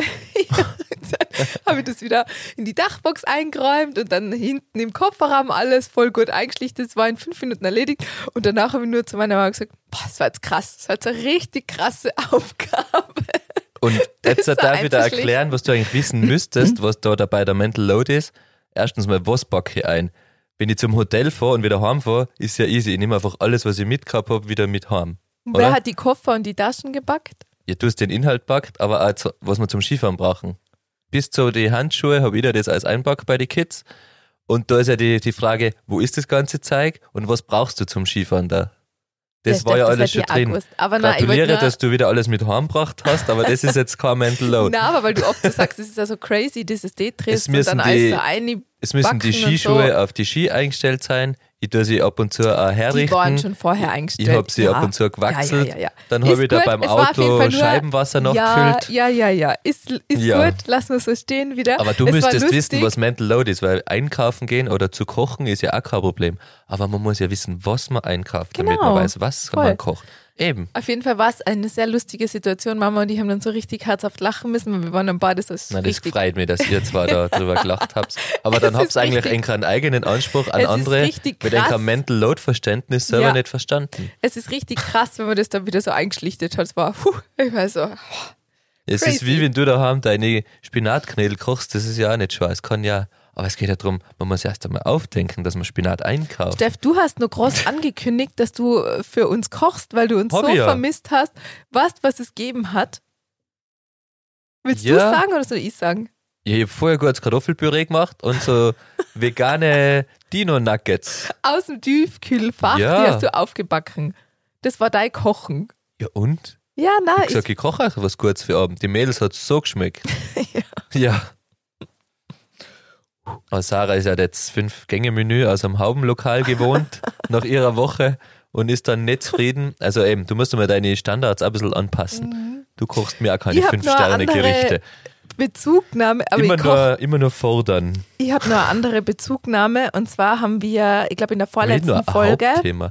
Dann habe ich das wieder in die Dachbox eingeräumt und dann hinten im Kofferraum alles voll gut eingeschlichtet. Das war in fünf Minuten erledigt. Und danach habe ich nur zu meiner Mama gesagt, boah, das war jetzt krass. Das war jetzt eine richtig krasse Aufgabe. Und jetzt war darf ich da einzuschlichten. erklären, was du eigentlich wissen müsstest, was da dabei der Mental Load ist. Erstens mal, was packe ich ein? Wenn ich zum Hotel fahre und wieder heimfahre, ist ja easy. Ich nehme einfach alles, was ich mitgehabt habe, wieder mit heim. Und wer Oder? hat die Koffer und die Taschen gepackt? Ja, du hast den Inhalt packt, aber auch, zu- was wir zum Skifahren brauchen. Bis zu die Handschuhe habe ich da das als einpackt bei den Kids. Und da ist ja die, die Frage, wo ist das ganze Zeug und was brauchst du zum Skifahren da? Das Ja, war ja Steff, alles das hätte schon ich auch drin. gewusst. Aber nein, ich wollte Gratuliere, nur- dass du wieder alles mit heimgebracht hast, aber das ist jetzt kein Mental Load. Nein, aber weil du oft so sagst, das ist ja so crazy, dieses Tetris Es müssen und dann die- alles so eine. Es müssen die Backen und Skischuhe so. auf die Ski eingestellt sein. Ich tue sie ab und zu auch Die herrichten. waren schon vorher eingestellt. Ich habe sie ja. ab und zu gewachselt. Ja, ja, ja, ja. Dann Ist habe ich da gut, beim es war auf jeden Auto Fall nur- Scheibenwasser ja, nachgefüllt. ja, ja, ja. Ist, ist Ja. gut, lassen wir so stehen wieder. Aber du Es war müsstest lustig. wissen, was Mental Load ist, weil einkaufen gehen oder zu kochen ist ja auch kein Problem. Aber man muss ja wissen, was man einkauft, damit Genau. man weiß, was Voll. man kocht. Eben. Auf jeden Fall war es eine sehr lustige Situation. Mama und ich haben dann so richtig herzhaft lachen müssen, weil wir waren dann beide so Na, das richtig. freut mich, dass ihr zwar da drüber gelacht habt. Aber dann Es habt ist ihr eigentlich richtig- eigentlich einen eigenen Anspruch an Es ist andere, richtig mit einem krass. Mental Load Verständnis selber Ja. nicht verstanden. Es ist richtig krass, wenn man das dann wieder so eingeschlichtet hat. Es war, puh, ich war so, Es Crazy. ist wie wenn du daheim deine Spinatknödel kochst, das ist ja auch nicht schwer. Es kann ja, aber es geht ja darum, man muss erst einmal aufdenken, dass man Spinat einkauft. Steff, du hast nur groß angekündigt, dass du äh, für uns kochst, weil du uns Hab so ich ja. vermisst hast. Weißt, was es gegeben hat? Willst du Ja. es sagen oder soll ich sagen? Ja, ich habe vorher kurz Kartoffelpüree gemacht und so vegane Dino-Nuggets. Aus dem Tiefkühlfach, Ja. die hast du aufgebacken. Das war dein Kochen. Ja und? Ja, nein, Ich sag, ich koche euch was kurz für Abend. Die Mädels hat so geschmeckt. Ja. Ja. Aber Sarah ist ja jetzt Fünf-Gänge-Menü aus einem Haubenlokal gewohnt nach ihrer Woche und ist dann nicht zufrieden. Also eben, du musst mal deine Standards ein bisschen anpassen. Du kochst mir auch keine Ich hab nur andere Fünf-Sterne-Gerichte. Bezugnahme, aber Immer ich, koch, nur, immer nur fordern. ich habe nur eine andere Bezugnahme und zwar haben wir, ich glaube in der Nicht nur vorletzten ein Folge, Hauptthema.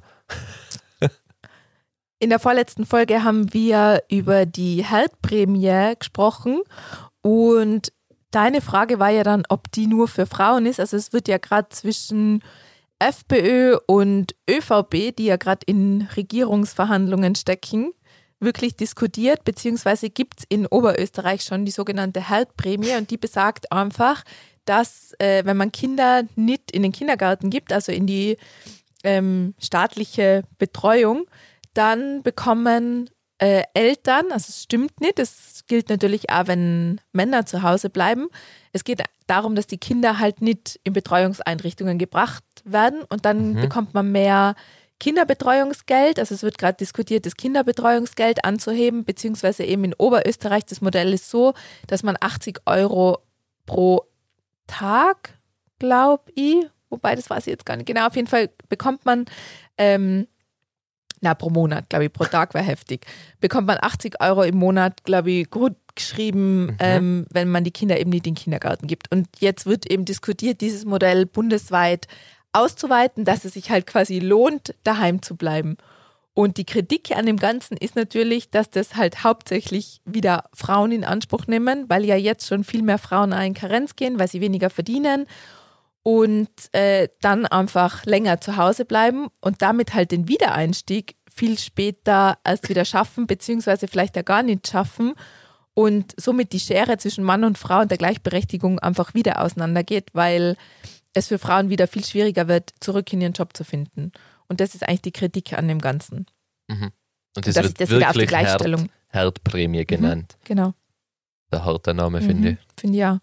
in der vorletzten Folge haben wir über die Heldprämie gesprochen und deine Frage war ja dann, ob die nur für Frauen ist. Also es wird ja gerade zwischen FPÖ und ÖVP, die ja gerade in Regierungsverhandlungen stecken, wirklich diskutiert, beziehungsweise gibt es in Oberösterreich schon die sogenannte Heldprämie und die besagt einfach, dass äh, wenn man Kinder nicht in den Kindergarten gibt, also in die ähm, staatliche Betreuung, dann bekommen äh, Eltern, also es stimmt nicht, das gilt natürlich auch, wenn Männer zu Hause bleiben. Es geht darum, dass die Kinder halt nicht in Betreuungseinrichtungen gebracht werden und dann Mhm. bekommt man mehr Kinderbetreuungsgeld. Also es wird gerade diskutiert, das Kinderbetreuungsgeld anzuheben, beziehungsweise eben in Oberösterreich. Das Modell ist so, dass man achtzig Euro pro Tag, glaube ich, wobei das weiß ich jetzt gar nicht genau, auf jeden Fall bekommt man ähm, na, pro Monat, glaube ich, pro Tag wäre heftig. Bekommt man achtzig Euro im Monat, glaube ich, gut geschrieben, Mhm. ähm, wenn man die Kinder eben nicht in den Kindergarten gibt. Und jetzt wird eben diskutiert, dieses Modell bundesweit auszuweiten, dass es sich halt quasi lohnt, daheim zu bleiben. Und die Kritik an dem Ganzen ist natürlich, dass das halt hauptsächlich wieder Frauen in Anspruch nehmen, weil ja jetzt schon viel mehr Frauen in Karenz gehen, weil sie weniger verdienen und äh, dann einfach länger zu Hause bleiben und damit halt den Wiedereinstieg viel später erst wieder schaffen, beziehungsweise vielleicht ja gar nicht schaffen und somit die Schere zwischen Mann und Frau und der Gleichberechtigung einfach wieder auseinandergeht, weil es für Frauen wieder viel schwieriger wird, zurück in ihren Job zu finden. Und das ist eigentlich die Kritik an dem Ganzen. Mhm. Und das dass wird das wirklich wieder auf die Gleichstellung. Herd, Herdprämie genannt. Mhm, genau. Der harte Name, Mhm, finde ich. Finde ich ja.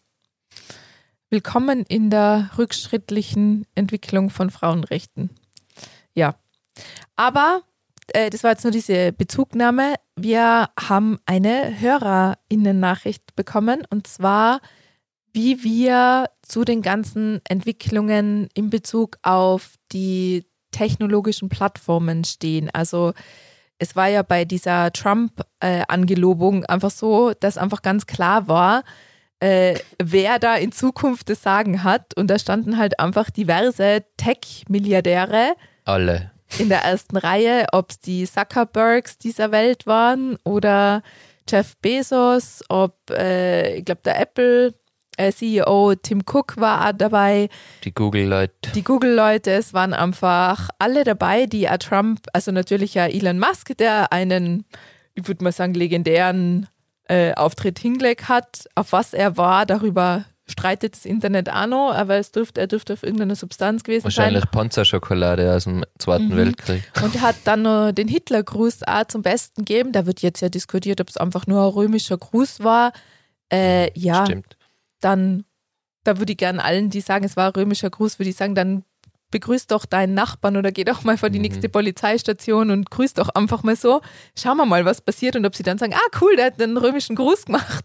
Willkommen in der rückschrittlichen Entwicklung von Frauenrechten. Ja. Aber äh, das war jetzt nur diese Bezugnahme. Wir haben eine HörerInnen-Nachricht bekommen und zwar, wie wir zu den ganzen Entwicklungen in Bezug auf die technologischen Plattformen stehen. Also es war ja bei dieser Trump-Angelobung äh, einfach so, dass einfach ganz klar war, äh, wer da in Zukunft das Sagen hat. Und da standen halt einfach diverse Tech-Milliardäre Alle. in der ersten Reihe, ob es die Zuckerbergs dieser Welt waren oder Jeff Bezos, ob, äh, ich glaube, der Apple C E O Tim Cook war auch dabei. Die Google-Leute. Die Google-Leute, es waren einfach alle dabei, die auch Trump, also natürlich ja Elon Musk, der einen, ich würde mal sagen, legendären äh, Auftritt hingelegt hat. Auf was er war, darüber streitet das Internet auch noch, aber es dürfte, er dürfte auf irgendeiner Substanz gewesen Wahrscheinlich sein. Wahrscheinlich Panzerschokolade aus dem Zweiten Mhm. Weltkrieg. Und er hat dann noch den Hitlergruß auch zum Besten gegeben. Da wird jetzt ja diskutiert, ob es einfach nur ein römischer Gruß war. Äh, ja. Stimmt. Dann, da würde ich gerne allen, die sagen, es war ein römischer Gruß, würde ich sagen, dann begrüß doch deinen Nachbarn oder geh doch mal vor die Mhm. nächste Polizeistation und grüß doch einfach mal so. Schauen wir mal, was passiert und ob sie dann sagen, ah cool, der hat einen römischen Gruß gemacht.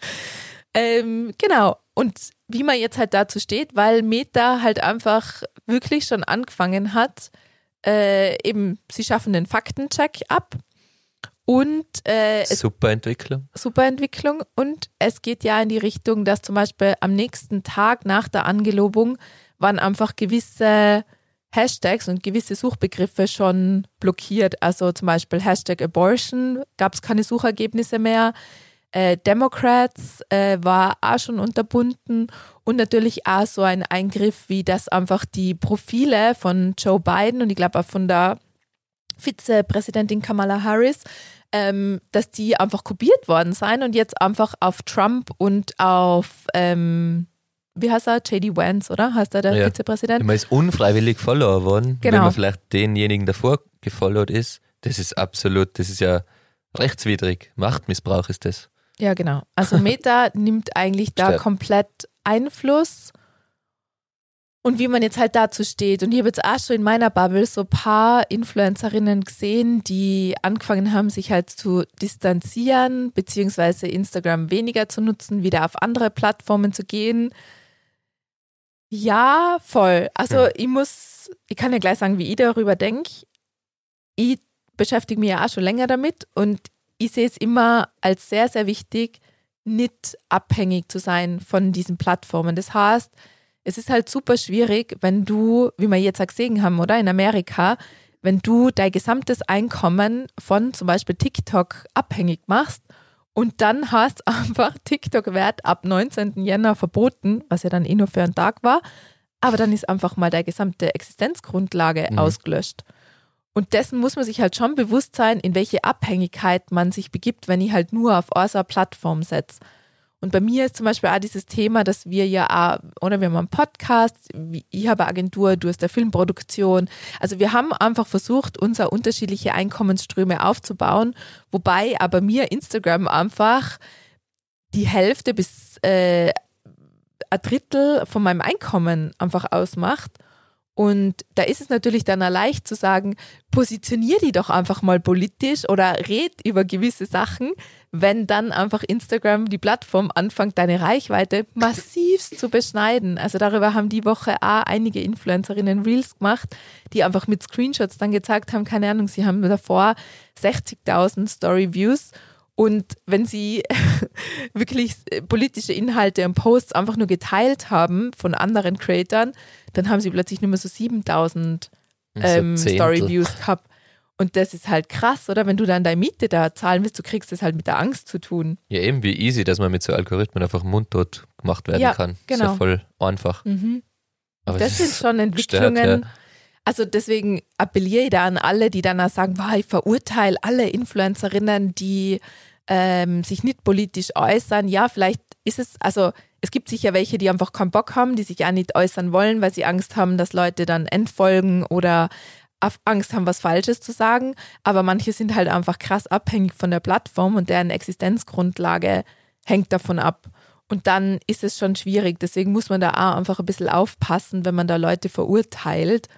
Ähm, genau. Und wie man jetzt halt dazu steht, weil Meta halt einfach wirklich schon angefangen hat, äh, eben, sie schaffen den Faktencheck ab. Und äh, es Super Entwicklung. Super Entwicklung und es geht ja in die Richtung, dass zum Beispiel am nächsten Tag nach der Angelobung waren einfach gewisse Hashtags und gewisse Suchbegriffe schon blockiert. Also zum Beispiel Hashtag Abortion, gab es keine Suchergebnisse mehr. Äh, Democrats äh, war auch schon unterbunden und natürlich auch so ein Eingriff, wie das einfach die Profile von Joe Biden und ich glaube auch von der Vizepräsidentin Kamala Harris, ähm, dass die einfach kopiert worden sind und jetzt einfach auf Trump und auf, ähm, wie heißt er, J D Vance, oder? Heißt er der Ja. Vizepräsident? Man ist unfreiwillig Follower worden, Genau. wenn man vielleicht denjenigen davor gefollowt ist. Das ist absolut, das ist ja rechtswidrig. Machtmissbrauch ist das. Ja, genau. Also Meta nimmt eigentlich da Stark. komplett Einfluss. Und wie man jetzt halt dazu steht. Und ich habe jetzt auch schon in meiner Bubble so ein paar Influencerinnen gesehen, die angefangen haben, sich halt zu distanzieren, beziehungsweise Instagram weniger zu nutzen, wieder auf andere Plattformen zu gehen. Ja, voll. Also Hm. ich muss, ich kann ja gleich sagen, wie ich darüber denke. Ich beschäftige mich ja auch schon länger damit und ich sehe es immer als sehr, sehr wichtig, nicht abhängig zu sein von diesen Plattformen. Das heißt, es ist halt super schwierig, wenn du, wie wir jetzt auch gesehen haben, oder in Amerika, wenn du dein gesamtes Einkommen von zum Beispiel TikTok abhängig machst und dann hast einfach TikTok wird ab neunzehnten Jänner verboten, was ja dann eh nur für einen Tag war, aber dann ist einfach mal deine gesamte Existenzgrundlage Mhm. ausgelöscht. Und dessen muss man sich halt schon bewusst sein, in welche Abhängigkeit man sich begibt, wenn ich halt nur auf unserer Plattform setze. Und bei mir ist zum Beispiel auch dieses Thema, dass wir ja auch, oder wir haben einen Podcast, ich habe eine Agentur, du hast eine Filmproduktion. Also wir haben einfach versucht, unsere unterschiedliche Einkommensströme aufzubauen, wobei aber mir Instagram einfach die Hälfte bis äh, ein Drittel von meinem Einkommen einfach ausmacht. Und da ist es natürlich dann auch leicht zu sagen, positionier die doch einfach mal politisch oder red über gewisse Sachen, wenn dann einfach Instagram, die Plattform, anfängt, deine Reichweite massivst zu beschneiden. Also darüber haben die Woche auch einige Influencerinnen Reels gemacht, die einfach mit Screenshots dann gezeigt haben, keine Ahnung, sie haben davor sechzigtausend Story-Views. Und wenn sie wirklich politische Inhalte und Posts einfach nur geteilt haben von anderen Creatern, dann haben sie plötzlich nur mehr so siebentausend ähm, So Zehntel. Story-Views gehabt. Und das ist halt krass, oder? Wenn du dann deine Miete da zahlen willst, du kriegst das halt mit der Angst zu tun. Ja, eben wie easy, dass man mit so Algorithmen einfach mundtot gemacht werden ja, kann. Genau. Ist ja voll einfach. Mhm. Aber das sind schon Entwicklungen. Gestört, ja. Also deswegen appelliere ich da an alle, die dann auch sagen, boah, ich verurteile alle Influencerinnen, die ähm, sich nicht politisch äußern. Ja, vielleicht ist es, also es gibt sicher welche, die einfach keinen Bock haben, die sich auch nicht äußern wollen, weil sie Angst haben, dass Leute dann entfolgen oder Angst haben, was Falsches zu sagen. Aber manche sind halt einfach krass abhängig von der Plattform und deren Existenzgrundlage hängt davon ab. Und dann ist es schon schwierig. Deswegen muss man da auch einfach ein bisschen aufpassen, wenn man da Leute verurteilt.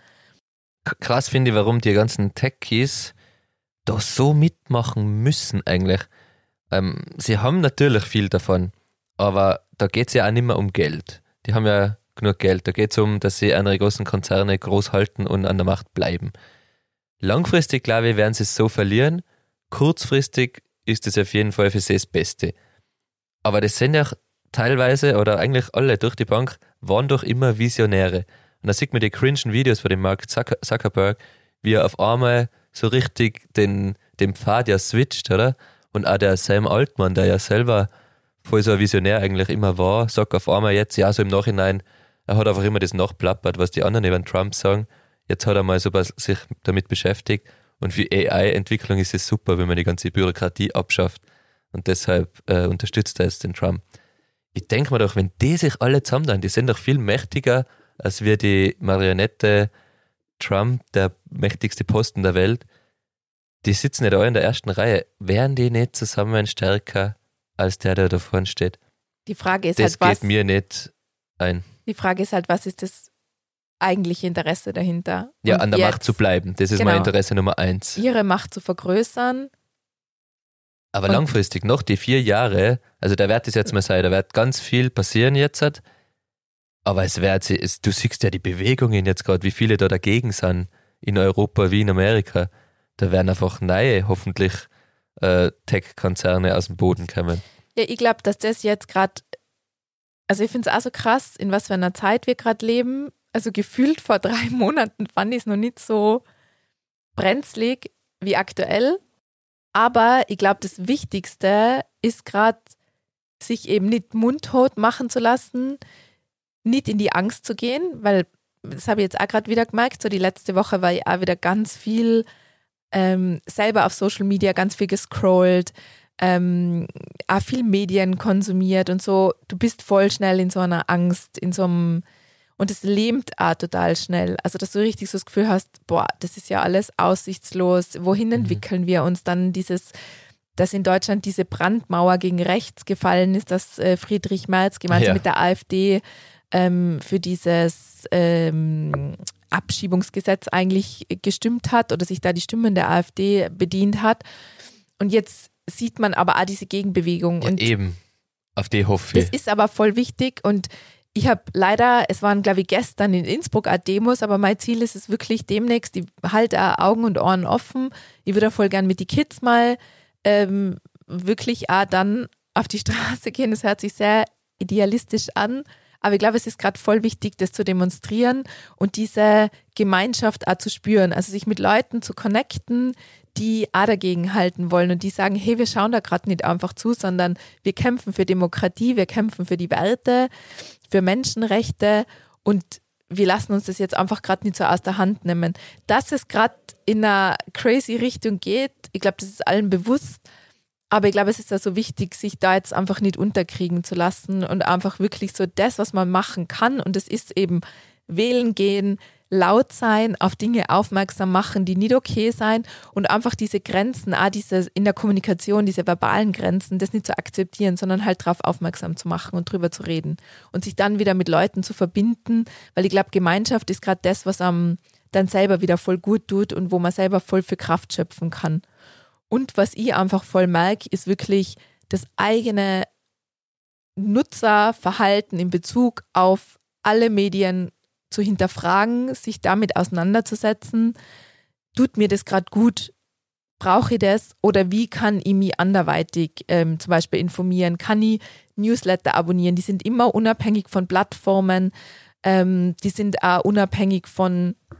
Krass finde ich, warum die ganzen Techies da so mitmachen müssen eigentlich. Ähm, sie haben natürlich viel davon, aber da geht es ja auch nicht mehr um Geld. Die haben ja genug Geld. Da geht es um, dass sie andere großen Konzerne groß halten und an der Macht bleiben. Langfristig, glaube ich, werden sie es so verlieren. Kurzfristig ist es auf jeden Fall für sie das Beste. Aber das sind ja teilweise, oder eigentlich alle durch die Bank, waren doch immer Visionäre. Und da sieht man die cringen Videos von dem Mark Zuckerberg, wie er auf einmal so richtig den, den Pfad ja switcht, oder? Und auch der Sam Altman, der ja selber voll so ein Visionär eigentlich immer war, sagt auf einmal jetzt, ja, so im Nachhinein, er hat einfach immer das nachplappert, was die anderen über Trump sagen. Jetzt hat er mal so was sich damit beschäftigt. Und für A I-Entwicklung ist es super, wenn man die ganze Bürokratie abschafft. Und deshalb äh, unterstützt er jetzt den Trump. Ich denke mir doch, wenn die sich alle zusammen tun, die sind doch viel mächtiger, als wir die Marionette Trump, der mächtigste Posten der Welt. Die sitzen ja da in der ersten Reihe. Wären die nicht zusammen stärker als der, der da vorne steht? Die Frage ist das halt, was... geht mir nicht ein. Die Frage ist halt, was ist das eigentliche Interesse dahinter? Ja, Und an der jetzt, Macht zu bleiben. Das ist genau, mein Interesse Nummer eins. Ihre Macht zu vergrößern. Aber Und langfristig, noch die vier Jahre, also da wird es jetzt mal sein, da wird ganz viel passieren jetzt, aber es wird, es, du siehst ja die Bewegungen jetzt gerade, wie viele da dagegen sind, in Europa wie in Amerika. Da werden einfach neue, hoffentlich, äh, Tech-Konzerne aus dem Boden kommen. Ja, ich glaube, dass das jetzt gerade, also ich finde es auch so krass, in was für einer Zeit wir gerade leben. Also gefühlt vor drei Monaten fand ich es noch nicht so brenzlig wie aktuell. Aber ich glaube, das Wichtigste ist gerade, sich eben nicht mundtot machen zu lassen, nicht in die Angst zu gehen, weil das habe ich jetzt auch gerade wieder gemerkt, so die letzte Woche war ich auch wieder ganz viel ähm, selber auf Social Media, ganz viel gescrollt, ähm, auch viel Medien konsumiert und so. Du bist voll schnell in so einer Angst, in so einem, und es lähmt auch total schnell. Also, dass du richtig so das Gefühl hast, boah, das ist ja alles aussichtslos, wohin Mhm. entwickeln wir uns? Dann dieses, dass in Deutschland diese Brandmauer gegen rechts gefallen ist, dass äh, Friedrich Merz gemeinsam Ja. mit der AfD ähm, für dieses ähm, Abschiebungsgesetz eigentlich gestimmt hat oder sich da die Stimmen der AfD bedient hat. Und jetzt sieht man aber auch diese Gegenbewegung. Ja, und eben. Auf die hoffe ich. das ist aber voll wichtig und ich habe leider, es waren glaube ich gestern in Innsbruck auch Demos, aber mein Ziel ist es wirklich demnächst, ich halte auch Augen und Ohren offen. Ich würde auch voll gern mit den Kids mal ähm, wirklich auch dann auf die Straße gehen. Das hört sich sehr idealistisch an, aber ich glaube, es ist gerade voll wichtig, das zu demonstrieren und diese Gemeinschaft auch zu spüren, also sich mit Leuten zu connecten, die auch dagegen halten wollen und die sagen, hey, wir schauen da gerade nicht einfach zu, sondern wir kämpfen für Demokratie, wir kämpfen für die Werte, für Menschenrechte und wir lassen uns das jetzt einfach gerade nicht so aus der Hand nehmen. Dass es gerade in einer crazy Richtung geht, ich glaube, das ist allen bewusst, aber ich glaube, es ist ja so wichtig, sich da jetzt einfach nicht unterkriegen zu lassen und einfach wirklich so das, was man machen kann, und das ist eben wählen gehen, laut sein, auf Dinge aufmerksam machen, die nicht okay sein und einfach diese Grenzen, auch diese in der Kommunikation, diese verbalen Grenzen, das nicht zu akzeptieren, sondern halt darauf aufmerksam zu machen und drüber zu reden und sich dann wieder mit Leuten zu verbinden, weil ich glaube, Gemeinschaft ist gerade das, was einem dann selber wieder voll gut tut und wo man selber voll für Kraft schöpfen kann. Und was ich einfach voll merke, ist wirklich das eigene Nutzerverhalten in Bezug auf alle Medien zu hinterfragen, sich damit auseinanderzusetzen. Tut mir das gerade gut? Brauche ich das? Oder wie kann ich mich anderweitig ähm, zum Beispiel informieren? Kann ich Newsletter abonnieren? Die sind immer unabhängig von Plattformen. Ähm, die sind auch unabhängig von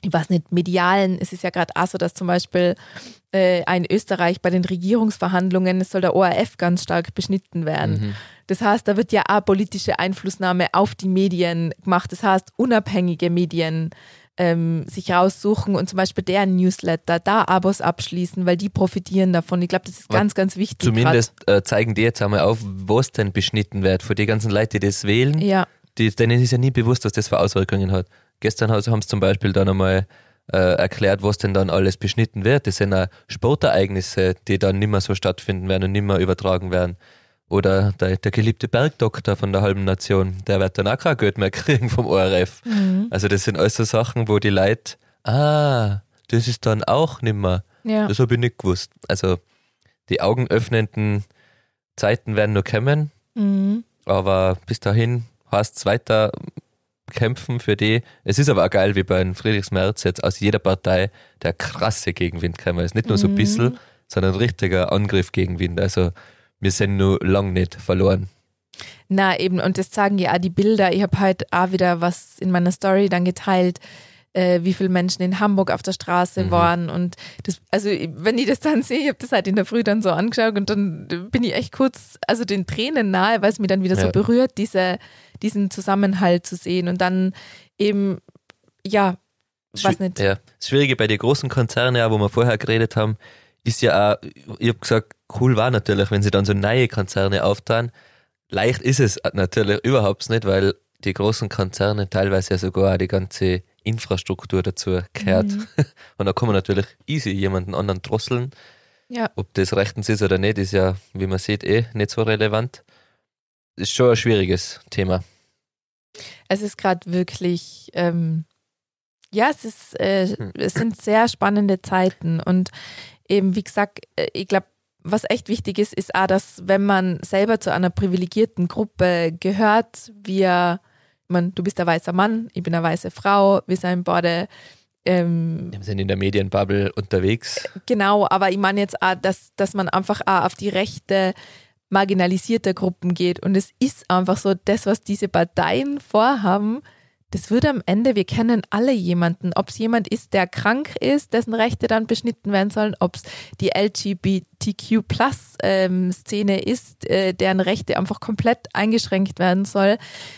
ich weiß nicht, medialen, es ist ja gerade auch so, dass zum Beispiel äh, in Österreich bei den Regierungsverhandlungen, es soll der O R F ganz stark beschnitten werden. Mhm. Das heißt, da wird ja auch politische Einflussnahme auf die Medien gemacht. Das heißt, unabhängige Medien ähm, sich raussuchen und zum Beispiel deren Newsletter, da Abos abschließen, weil die profitieren davon. Ich glaube, das ist Aber ganz, ganz wichtig. Zumindest äh, zeigen die jetzt einmal auf, was denn beschnitten wird. Für die ganzen Leute, die das wählen, ja. die, denen ist ja nie bewusst, was das für Auswirkungen hat. Gestern haben sie zum Beispiel dann einmal äh, erklärt, was denn dann alles beschnitten wird. Das sind auch Sportereignisse, die dann nicht mehr so stattfinden werden und nicht mehr übertragen werden. Oder der, der geliebte Bergdoktor von der halben Nation, der wird dann auch kein Geld mehr kriegen vom O R F. Mhm. Also das sind alles so Sachen, wo die Leute, ah, das ist dann auch nicht mehr. Ja. Das habe ich nicht gewusst. Also die augenöffnenden Zeiten werden noch kommen, mhm. aber bis dahin heißt es weiter kämpfen für die. Es ist aber auch geil, wie bei Friedrich Merz jetzt aus jeder Partei der krasse Gegenwind gekommen ist. Nicht nur so ein bisschen, mhm. sondern ein richtiger Angriff Gegenwind. Also wir sind nur lang nicht verloren. Na eben, und das zeigen ja auch die Bilder. Ich habe heute auch wieder was in meiner Story dann geteilt, äh, wie viele Menschen in Hamburg auf der Straße mhm. waren. Und das, also wenn ich das dann sehe, ich habe das halt in der Früh dann so angeschaut und dann bin ich echt kurz, also den Tränen nahe, weil es mich dann wieder ja. so berührt, diese, diesen Zusammenhalt zu sehen. Und dann eben, ja, weiß nicht. Ja, das Schwierige bei den großen Konzernen, wo wir vorher geredet haben, ist ja auch, ich habe gesagt, cool war natürlich, wenn sie dann so neue Konzerne auftan. Leicht ist es natürlich überhaupt nicht, weil die großen Konzerne teilweise ja sogar auch die ganze Infrastruktur dazu gehört. Mhm. Und da kann man natürlich easy jemanden anderen drosseln. Ja. Ob das rechtens ist oder nicht, ist ja, wie man sieht, eh nicht so relevant. Ist schon ein schwieriges Thema. Es ist gerade wirklich, ähm, ja, es ist, äh, hm. es sind sehr spannende Zeiten und eben, wie gesagt, ich glaube, was echt wichtig ist, ist auch, dass wenn man selber zu einer privilegierten Gruppe gehört, wir, ich meine, du bist ein weißer Mann, ich bin eine weiße Frau, wir sind beide ähm, wir sind in der Medienbubble unterwegs. Genau, aber ich meine jetzt auch, dass, dass man einfach auch auf die Rechte marginalisierter Gruppen geht und es ist einfach so, das, was diese Parteien vorhaben, das wird am Ende, wir kennen alle jemanden, ob es jemand ist, der krank ist, dessen Rechte dann beschnitten werden sollen, ob es die L G B T Q Plus ähm, Szene ist, äh, deren Rechte einfach komplett eingeschränkt werden soll.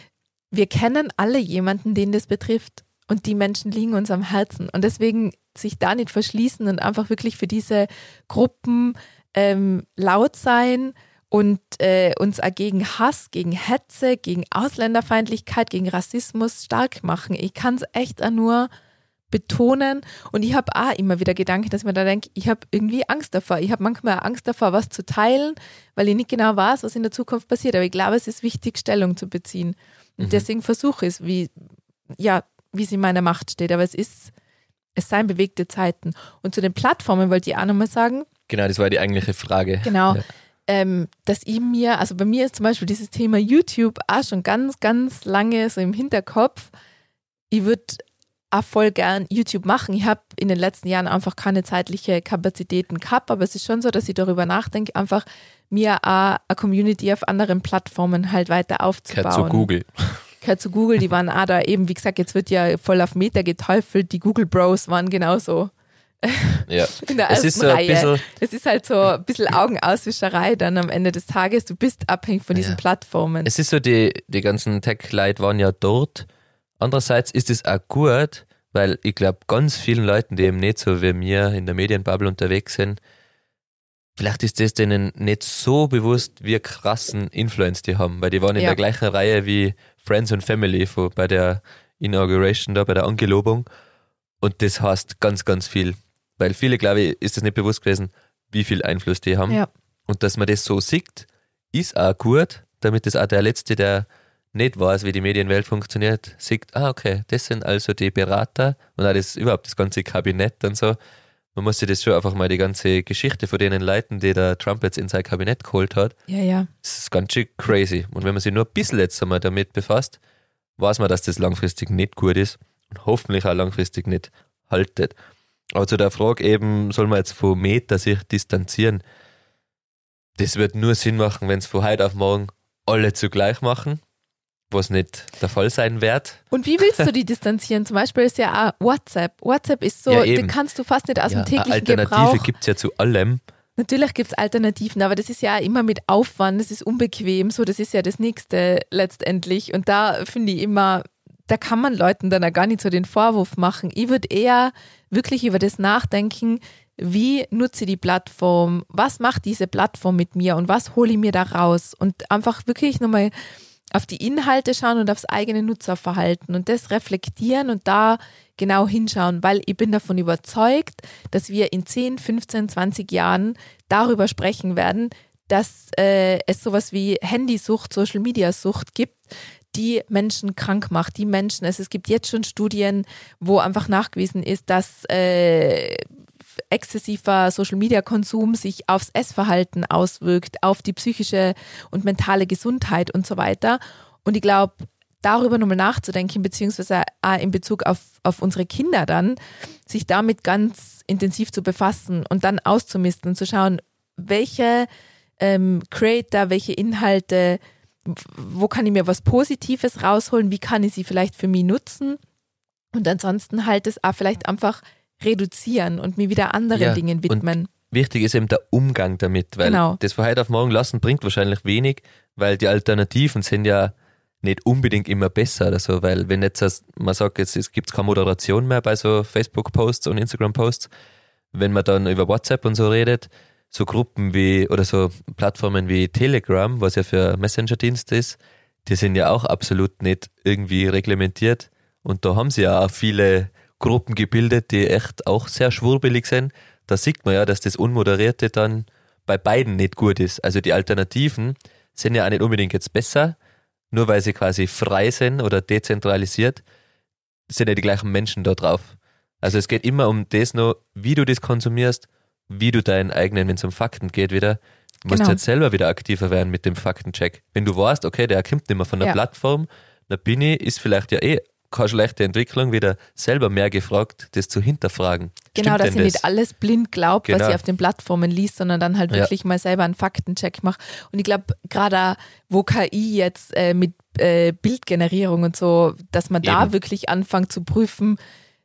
Wir kennen alle jemanden, den das betrifft und die Menschen liegen uns am Herzen und deswegen sich da nicht verschließen und einfach wirklich für diese Gruppen ähm, laut sein und äh, uns auch gegen Hass, gegen Hetze, gegen Ausländerfeindlichkeit, gegen Rassismus stark machen. Ich kann es echt auch nur betonen und ich habe auch immer wieder Gedanken, dass ich mir da denke, ich habe irgendwie Angst davor. Ich habe manchmal Angst davor, was zu teilen, weil ich nicht genau weiß, was in der Zukunft passiert. Aber ich glaube, es ist wichtig, Stellung zu beziehen. Und mhm. deswegen versuche ich es, wie, ja, wie es in meiner Macht steht. Aber es ist, es seien bewegte Zeiten. Und zu den Plattformen wollte ich auch nochmal sagen. Genau, das war die eigentliche Frage. Genau. Ja. Ähm, dass ich mir, also bei mir ist zum Beispiel dieses Thema YouTube auch schon ganz, ganz lange so im Hinterkopf. Ich würde auch voll gern YouTube machen. Ich habe in den letzten Jahren einfach keine zeitliche Kapazitäten gehabt, aber es ist schon so, dass ich darüber nachdenke, einfach mir auch eine Community auf anderen Plattformen halt weiter aufzubauen. Gehört zu Google. Gehört zu Google, die waren auch da eben, wie gesagt, jetzt wird ja voll auf Meta geteufelt, die Google Bros waren genauso. Ja. In der es ersten ist so Reihe. ein bisschen, es ist halt so ein bisschen Augenauswischerei dann am Ende des Tages. Du bist abhängig von diesen ja. Plattformen. Es ist so, die, die ganzen Tech-Leute waren ja dort. Andererseits ist es auch gut, weil ich glaube, ganz vielen Leuten, die eben nicht so wie mir in der Medienbubble unterwegs sind, vielleicht ist das denen nicht so bewusst, wie krassen Influence die haben, weil die waren in ja. der gleichen Reihe wie Friends and Family von, bei der Inauguration, da bei der Angelobung. Und das heißt ganz, ganz viel. Weil viele, glaube ich, ist das nicht bewusst gewesen, wie viel Einfluss die haben. Ja. Und dass man das so sieht, ist auch gut, damit das auch der Letzte, der nicht weiß, wie die Medienwelt funktioniert, sieht, ah, okay, das sind also die Berater und auch das, überhaupt das ganze Kabinett und so. Man muss sich das schon einfach mal, die ganze Geschichte von denen Leuten, die der Trump jetzt in sein Kabinett geholt hat, ja, ja. das ist ganz schön crazy. Und wenn man sich nur ein bisschen jetzt einmal damit befasst, weiß man, dass das langfristig nicht gut ist und hoffentlich auch langfristig nicht haltet. Aber zu der Frage eben, soll man jetzt von Meta sich distanzieren? Das wird nur Sinn machen, wenn es von heute auf morgen alle zugleich machen, was nicht der Fall sein wird. Und wie willst du die distanzieren? Zum Beispiel ist ja auch WhatsApp. WhatsApp ist so, Ja, den eben. kannst du fast nicht aus Ja, dem täglichen eine Alternative Gebrauch. gibt es ja zu allem. Natürlich gibt es Alternativen, aber das ist ja immer mit Aufwand, das ist unbequem, so das ist ja das Nächste letztendlich. Und da finde ich immer, da kann man Leuten dann auch gar nicht so den Vorwurf machen. Ich würde eher wirklich über das nachdenken, wie nutze ich die Plattform, was macht diese Plattform mit mir und was hole ich mir da raus und einfach wirklich nochmal auf die Inhalte schauen und aufs eigene Nutzerverhalten und das reflektieren und da genau hinschauen, weil ich bin davon überzeugt, dass wir in zehn, fünfzehn, zwanzig Jahren darüber sprechen werden, dass äh, es sowas wie Handysucht, Social-Media-Sucht gibt, die Menschen krank macht, die Menschen, also es gibt jetzt schon Studien, wo einfach nachgewiesen ist, dass äh, exzessiver Social-Media-Konsum sich aufs Essverhalten auswirkt, auf die psychische und mentale Gesundheit und so weiter. Und ich glaube, darüber nochmal nachzudenken, beziehungsweise auch in Bezug auf, auf unsere Kinder dann, sich damit ganz intensiv zu befassen und dann auszumisten und zu schauen, welche ähm, Creator, welche Inhalte, wo kann ich mir was Positives rausholen, wie kann ich sie vielleicht für mich nutzen und ansonsten halt es auch vielleicht einfach reduzieren und mir wieder anderen Ja, Dingen widmen. Wichtig ist eben der Umgang damit, weil Genau. das von heute auf morgen lassen bringt wahrscheinlich wenig, weil die Alternativen sind ja nicht unbedingt immer besser oder so, weil wenn jetzt das, man sagt, jetzt es gibt keine Moderation mehr bei so Facebook-Posts und Instagram-Posts, wenn man dann über WhatsApp und so redet, so Gruppen wie oder so Plattformen wie Telegram, was ja für Messenger-Dienst ist, die sind ja auch absolut nicht irgendwie reglementiert und da haben sie ja auch viele Gruppen gebildet, die echt auch sehr schwurbelig sind. Da sieht man ja, dass das Unmoderierte dann bei beiden nicht gut ist. Also die Alternativen sind ja auch nicht unbedingt jetzt besser, nur weil sie quasi frei sind oder dezentralisiert, sind ja die gleichen Menschen da drauf. Also es geht immer um das noch, wie du das konsumierst, wie du deinen eigenen, wenn es um Fakten geht wieder, musst Genau. du jetzt selber wieder aktiver werden mit dem Faktencheck. Wenn du weißt, okay, der kommt nicht mehr von der Ja. Plattform, dann bin ich, ist vielleicht ja eh keine schlechte Entwicklung, wieder selber mehr gefragt, das zu hinterfragen. Genau, Stimmt dass denn ich nicht alles blind glaubt, was Genau. ich auf den Plattformen liest, sondern dann halt Ja. wirklich mal selber einen Faktencheck mache. Und ich glaube, gerade wo K I jetzt äh, mit äh, Bildgenerierung und so, dass man da Eben. wirklich anfängt zu prüfen,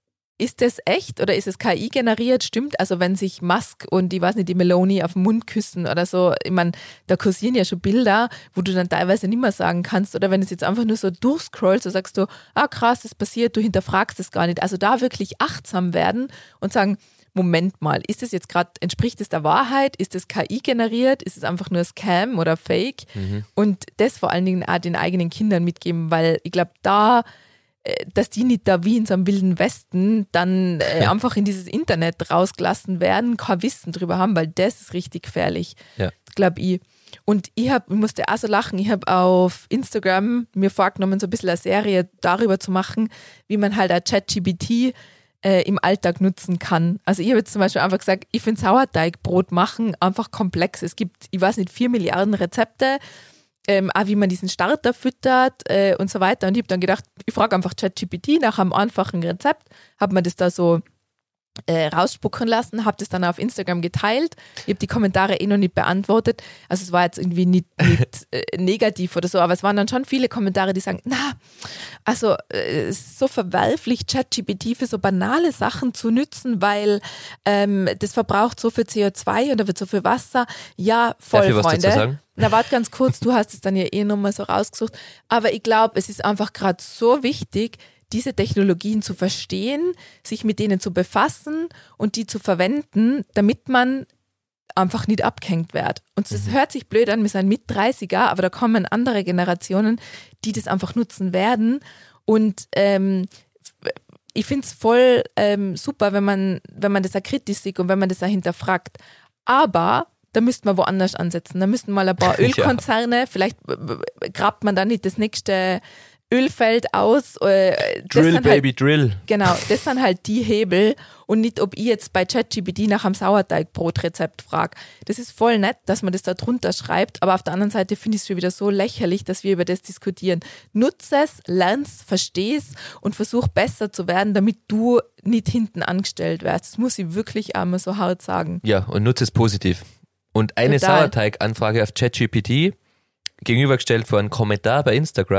ist das echt oder ist es K I generiert? Stimmt, also wenn sich Musk und ich weiß nicht, die Meloni auf den Mund küssen oder so, ich meine, da kursieren ja schon Bilder, wo du dann teilweise nicht mehr sagen kannst oder wenn es jetzt einfach nur so durchscrollst, so sagst du, ah krass, das passiert, du hinterfragst es gar nicht. Also da wirklich achtsam werden und sagen, Moment mal, ist das jetzt gerade, entspricht es der Wahrheit? Ist das K I generiert? Ist es einfach nur Scam oder Fake? Mhm. Und das vor allen Dingen auch den eigenen Kindern mitgeben, weil ich glaube, da dass die nicht da wie in so einem wilden Westen dann äh, einfach in dieses Internet rausgelassen werden, kein Wissen drüber haben, weil das ist richtig gefährlich, Ja. glaube ich. Und ich, hab, ich musste auch so lachen, ich habe auf Instagram mir vorgenommen, so ein bisschen eine Serie darüber zu machen, wie man halt ein ChatGPT äh, im Alltag nutzen kann. Also ich habe jetzt zum Beispiel einfach gesagt, ich finde Sauerteigbrot machen einfach komplex. Es gibt, ich weiß nicht, vier Milliarden Rezepte, Ähm, auch wie man diesen Starter füttert äh, und so weiter. Und ich habe dann gedacht, ich frage einfach ChatGPT nach einem einfachen Rezept, habe mir das da so äh, rausspucken lassen, habe das dann auf Instagram geteilt. Ich habe die Kommentare eh noch nicht beantwortet. Also es war jetzt irgendwie nicht, nicht äh, negativ oder so, aber es waren dann schon viele Kommentare, die sagen, na, also äh, es ist so verwerflich, ChatGPT für so banale Sachen zu nützen, weil ähm, das verbraucht so viel C O zwei und da wird so viel Wasser. Ja, voll, Darf ich was Freunde. dazu sagen? Na, warte ganz kurz, du hast es dann ja eh nochmal so rausgesucht. Aber ich glaube, es ist einfach gerade so wichtig, diese Technologien zu verstehen, sich mit denen zu befassen und die zu verwenden, damit man einfach nicht abgehängt wird. Und das Mhm. hört sich blöd an, wir sind mit dreißiger, aber da kommen andere Generationen, die das einfach nutzen werden. Und ähm, ich finde es voll ähm, super, wenn man, wenn man das auch kritisch sieht und wenn man das auch hinterfragt. Aber da müsste man woanders ansetzen. Da müssten mal ein paar Ölkonzerne, vielleicht grabt man dann nicht das nächste Ölfeld aus. Äh, das Drill, sind Baby, halt, Drill. Genau, das sind halt die Hebel und nicht, ob ich jetzt bei ChatGPT nach einem Sauerteigbrotrezept frage. Das ist voll nett, dass man das da drunter schreibt, aber auf der anderen Seite finde ich es schon wieder so lächerlich, dass wir über das diskutieren. Nutze es, lern's, versteh's und versuch besser zu werden, damit du nicht hinten angestellt wirst. Das muss ich wirklich einmal so hart sagen. Ja, und nutze es positiv. Und eine Total. Sauerteiganfrage auf ChatGPT, gegenübergestellt vor einem Kommentar bei Instagram,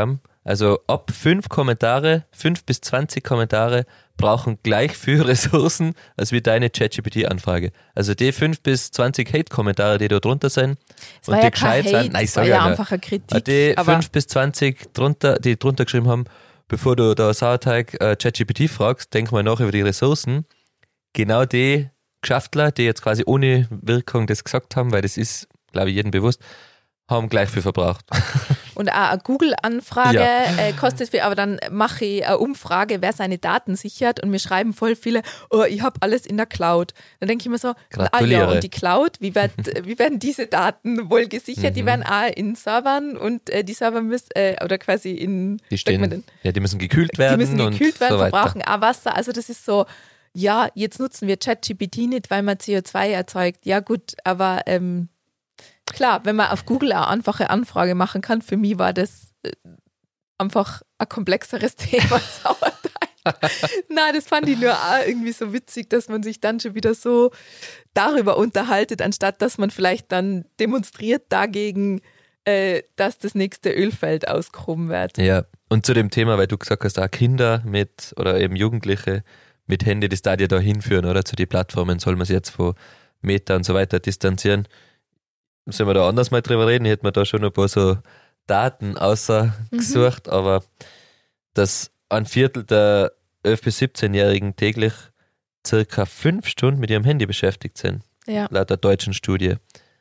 Also ab fünf Kommentare, fünf bis zwanzig Kommentare brauchen gleich viel Ressourcen als wie deine ChatGPT-Anfrage. Also die fünf bis zwanzig Hate-Kommentare, die da drunter sind Es und war die ja kein gescheit Hate, sind, nein, ich es war sag ja ja nur, einfach eine Kritik. die aber fünf bis zwanzig drunter, die drunter geschrieben haben, bevor du da Sauerteig äh, ChatGPT fragst, denk mal nach über die Ressourcen. Genau die Geschäftler, die jetzt quasi ohne Wirkung das gesagt haben, weil das ist, glaube ich, jedem bewusst, haben gleich viel verbraucht. Und auch eine Google-Anfrage Ja. äh, kostet viel, aber dann mache ich eine Umfrage, wer seine Daten sichert und mir schreiben voll viele, oh, ich habe alles in der Cloud. Dann denke ich mir so, ah ja, Gratuliere. und die Cloud, wie, wird, wie werden diese Daten wohl gesichert? Mhm. Die werden auch in Servern und äh, die Server müssen, äh, oder quasi in, Die sagt man stehen, denn? ja, die müssen gekühlt Die werden. müssen gekühlt und werden, so weiter. verbrauchen auch Wasser. Also das ist so, ja, jetzt nutzen wir ChatGPT nicht, weil man C O zwei erzeugt. Ja gut, aber ähm, klar, wenn man auf Google eine einfache Anfrage machen kann, für mich war das äh, einfach ein komplexeres Thema, Sauerteig. Nein, das fand ich nur auch irgendwie so witzig, dass man sich dann schon wieder so darüber unterhaltet, anstatt dass man vielleicht dann demonstriert dagegen, äh, dass das nächste Ölfeld ausgehoben wird. Ja, und zu dem Thema, weil du gesagt hast, auch Kinder mit oder eben Jugendliche mit Handy, das da dir da hinführen, oder? Zu den Plattformen soll man sich jetzt von Meta und so weiter distanzieren. Sollen wir da anders mal drüber reden? Ich hätte mir da schon ein paar so Daten außer Mhm. gesucht, aber dass ein Viertel der elf- bis siebzehn-Jährigen täglich circa fünf Stunden mit ihrem Handy beschäftigt sind, Ja. laut der deutschen Studie.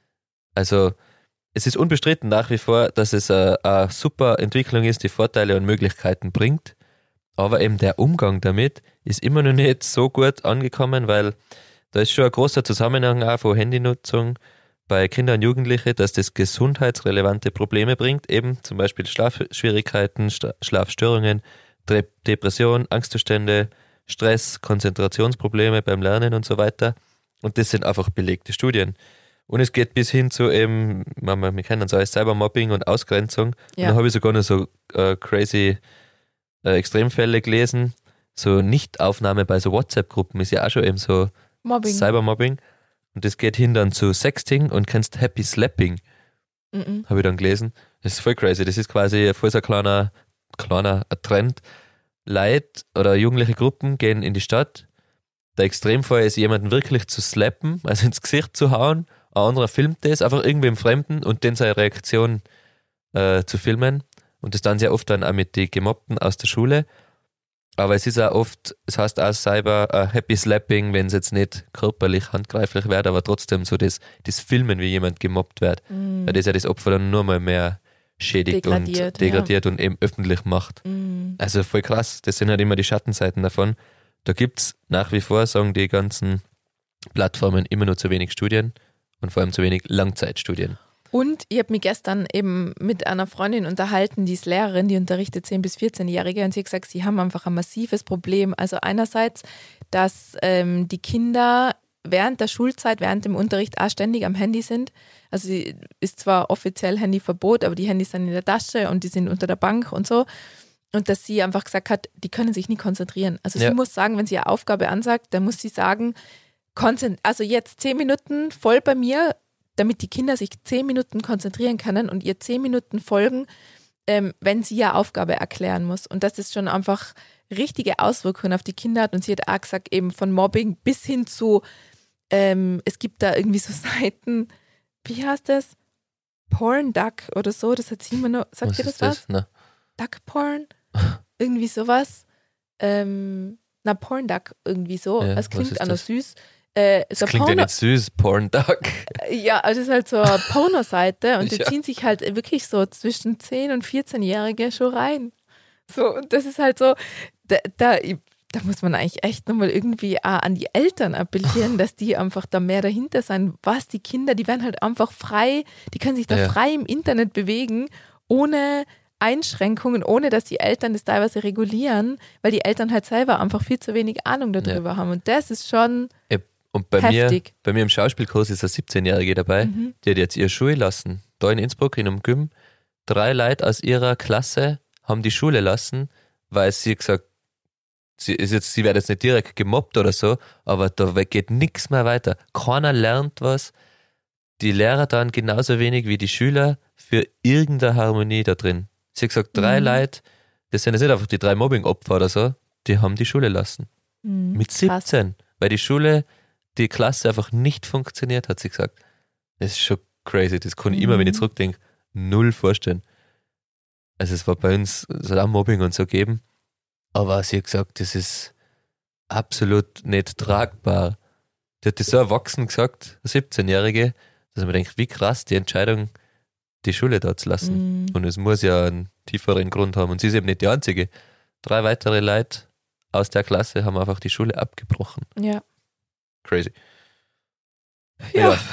Also es ist unbestritten nach wie vor, dass es eine, eine super Entwicklung ist, die Vorteile und Möglichkeiten bringt, aber eben der Umgang damit ist immer noch nicht so gut angekommen, weil da ist schon ein großer Zusammenhang auch von Handynutzung bei Kindern und Jugendlichen, dass das gesundheitsrelevante Probleme bringt, eben zum Beispiel Schlafschwierigkeiten, Sta- Schlafstörungen, Dre- Depression, Angstzustände, Stress, Konzentrationsprobleme beim Lernen und so weiter. Und das sind einfach belegte Studien. Und es geht bis hin zu eben, man, wir kennen es als Cybermobbing und Ausgrenzung. Ja. Und da habe ich sogar noch so äh, crazy äh, Extremfälle gelesen. So Nichtaufnahme bei so WhatsApp-Gruppen ist ja auch schon eben so Mobbing. Cybermobbing. Und das geht hin dann zu Sexting und kennst Happy Slapping, Mhm. habe ich dann gelesen. Das ist voll crazy. Das ist quasi voll so ein kleiner, kleiner Trend. Leute oder jugendliche Gruppen gehen in die Stadt. Der Extremfall ist, jemanden wirklich zu slappen, also ins Gesicht zu hauen. Ein anderer filmt das, einfach irgendwem Fremden und dann seine Reaktion äh, zu filmen. Und das dann sehr oft dann auch mit den Gemobbten aus der Schule. Aber es ist auch oft, es heißt auch Cyber äh, Happy Slapping, wenn es jetzt nicht körperlich handgreiflich wird, aber trotzdem so das, das Filmen, wie jemand gemobbt wird. Mhm. Weil das ja das Opfer dann nur mal mehr schädigt Degradiert, und degradiert und eben öffentlich macht. Mhm. Also voll krass, das sind halt immer die Schattenseiten davon. Da gibt es nach wie vor, sagen die ganzen Plattformen, immer nur zu wenig Studien und vor allem zu wenig Langzeitstudien. Und ich habe mich gestern eben mit einer Freundin unterhalten, die ist Lehrerin, die unterrichtet zehn- bis vierzehn-Jährige und sie hat gesagt, sie haben einfach ein massives Problem. Also einerseits, dass ähm, die Kinder während der Schulzeit, während dem Unterricht auch ständig am Handy sind. Also sie ist zwar offiziell Handyverbot, aber die Handys sind in der Tasche und die sind unter der Bank und so. Und dass sie einfach gesagt hat, die können sich nie konzentrieren. Also Ja. sie muss sagen, wenn sie eine Aufgabe ansagt, dann muss sie sagen, konzent- also jetzt zehn Minuten voll bei mir, damit die Kinder sich zehn Minuten konzentrieren können und ihr zehn Minuten folgen, ähm, wenn sie ja Aufgabe erklären muss. Und das ist schon einfach richtige Auswirkungen auf die Kinder hat. Und sie hat auch gesagt, eben von Mobbing bis hin zu, ähm, es gibt da irgendwie so Seiten, wie heißt das? Porn Duck oder so, das hat sie immer noch, sagt ihr das ist was? Na, Duck Porn? Irgendwie sowas. Ähm, na, Porn Duck, irgendwie so. Ja, Es was klingt ist auch noch das? süß. Äh, das so klingt ja Porno- nicht süß, Porn Duck. ja, also das ist halt so eine Pornoseite und die Ja. ziehen sich halt wirklich so zwischen zehn- und vierzehn-Jährige schon rein. So, und das ist halt so, da, da, da muss man eigentlich echt nochmal irgendwie auch an die Eltern appellieren, dass die einfach da mehr dahinter sein. Was, die Kinder, die werden halt einfach frei, die können sich da Ja. frei im Internet bewegen, ohne Einschränkungen, ohne dass die Eltern das teilweise regulieren, weil die Eltern halt selber einfach viel zu wenig Ahnung darüber haben. Und das ist schon Und bei mir, heftig. bei mir im Schauspielkurs ist eine siebzehn-Jährige dabei, Mhm. die hat jetzt ihre Schule lassen. Da in Innsbruck, in einem Gym. Drei Leute aus ihrer Klasse haben die Schule lassen, weil sie gesagt, sie ist jetzt, sie wird jetzt nicht direkt gemobbt oder so, aber da geht nichts mehr weiter. Keiner lernt was. Die Lehrer dann genauso wenig wie die Schüler für irgendeine Harmonie da drin. Sie hat gesagt, drei Mhm. Leute das sind jetzt nicht einfach die drei Mobbing-Opfer oder so, die haben die Schule lassen. Mhm, Mit siebzehn, krass. Weil die Schule, die Klasse einfach nicht funktioniert, hat sie gesagt. Das ist schon crazy, das kann ich Mhm. immer, wenn ich zurückdenke, null vorstellen. Also es war bei uns, es hat auch Mobbing und so gegeben, aber sie hat gesagt, das ist absolut nicht tragbar. Die hat das so erwachsen gesagt, eine siebzehnjährige, dass man denkt, wie krass die Entscheidung, die Schule da zu lassen. Mhm. Und es muss ja einen tieferen Grund haben. Und sie ist eben nicht die einzige. Drei weitere Leute aus der Klasse haben einfach die Schule abgebrochen. Ja. Crazy. Ja. Ja.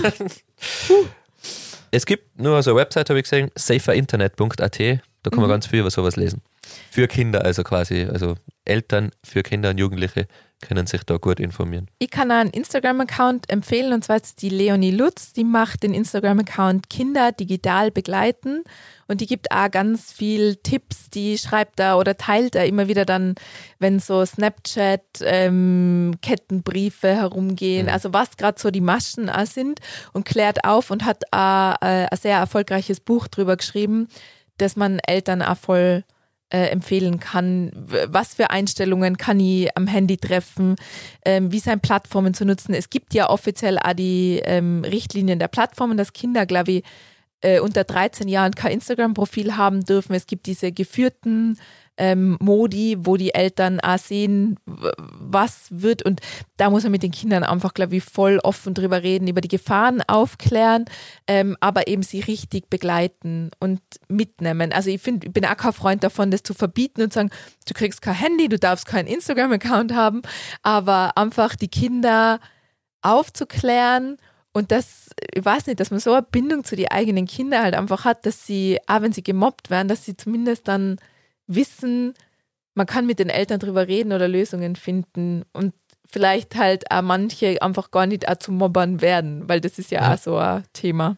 Es gibt nur so eine Website, habe ich gesehen, saferinternet punkt a t. Da kann man Mhm. ganz viel über sowas lesen. Für Kinder also quasi, also Eltern für Kinder und Jugendliche können sich da gut informieren. Ich kann einen Instagram-Account empfehlen, und zwar ist die Leonie Lutz, die macht den Instagram-Account Kinder digital begleiten, und die gibt auch ganz viel Tipps, die schreibt da oder teilt da immer wieder dann, wenn so Snapchat, ähm, Kettenbriefe herumgehen, Mhm. also was gerade so die Maschen auch sind, und klärt auf und hat auch äh, ein sehr erfolgreiches Buch drüber geschrieben, das man Eltern auch voll Äh, empfehlen kann, was für Einstellungen kann ich am Handy treffen, ähm, wie sind Plattformen zu nutzen. Es gibt ja offiziell auch die ähm, Richtlinien der Plattformen, dass Kinder, glaube ich, äh, unter dreizehn Jahren kein Instagram-Profil haben dürfen. Es gibt diese geführten ähm, Modi, wo die Eltern auch sehen, w- was wird, und da muss man mit den Kindern einfach, glaube ich, voll offen drüber reden, über die Gefahren aufklären, ähm, aber eben sie richtig begleiten und mitnehmen. Also ich finde, ich bin auch kein Freund davon, das zu verbieten und sagen, du kriegst kein Handy, du darfst keinen Instagram-Account haben, aber einfach die Kinder aufzuklären. Und das, ich weiß nicht, dass man so eine Bindung zu den eigenen Kindern halt einfach hat, dass sie, auch wenn sie gemobbt werden, dass sie zumindest dann wissen, man kann mit den Eltern drüber reden oder Lösungen finden, und vielleicht halt auch manche einfach gar nicht auch zu Mobbern werden, weil das ist ja, Ja. auch so ein Thema.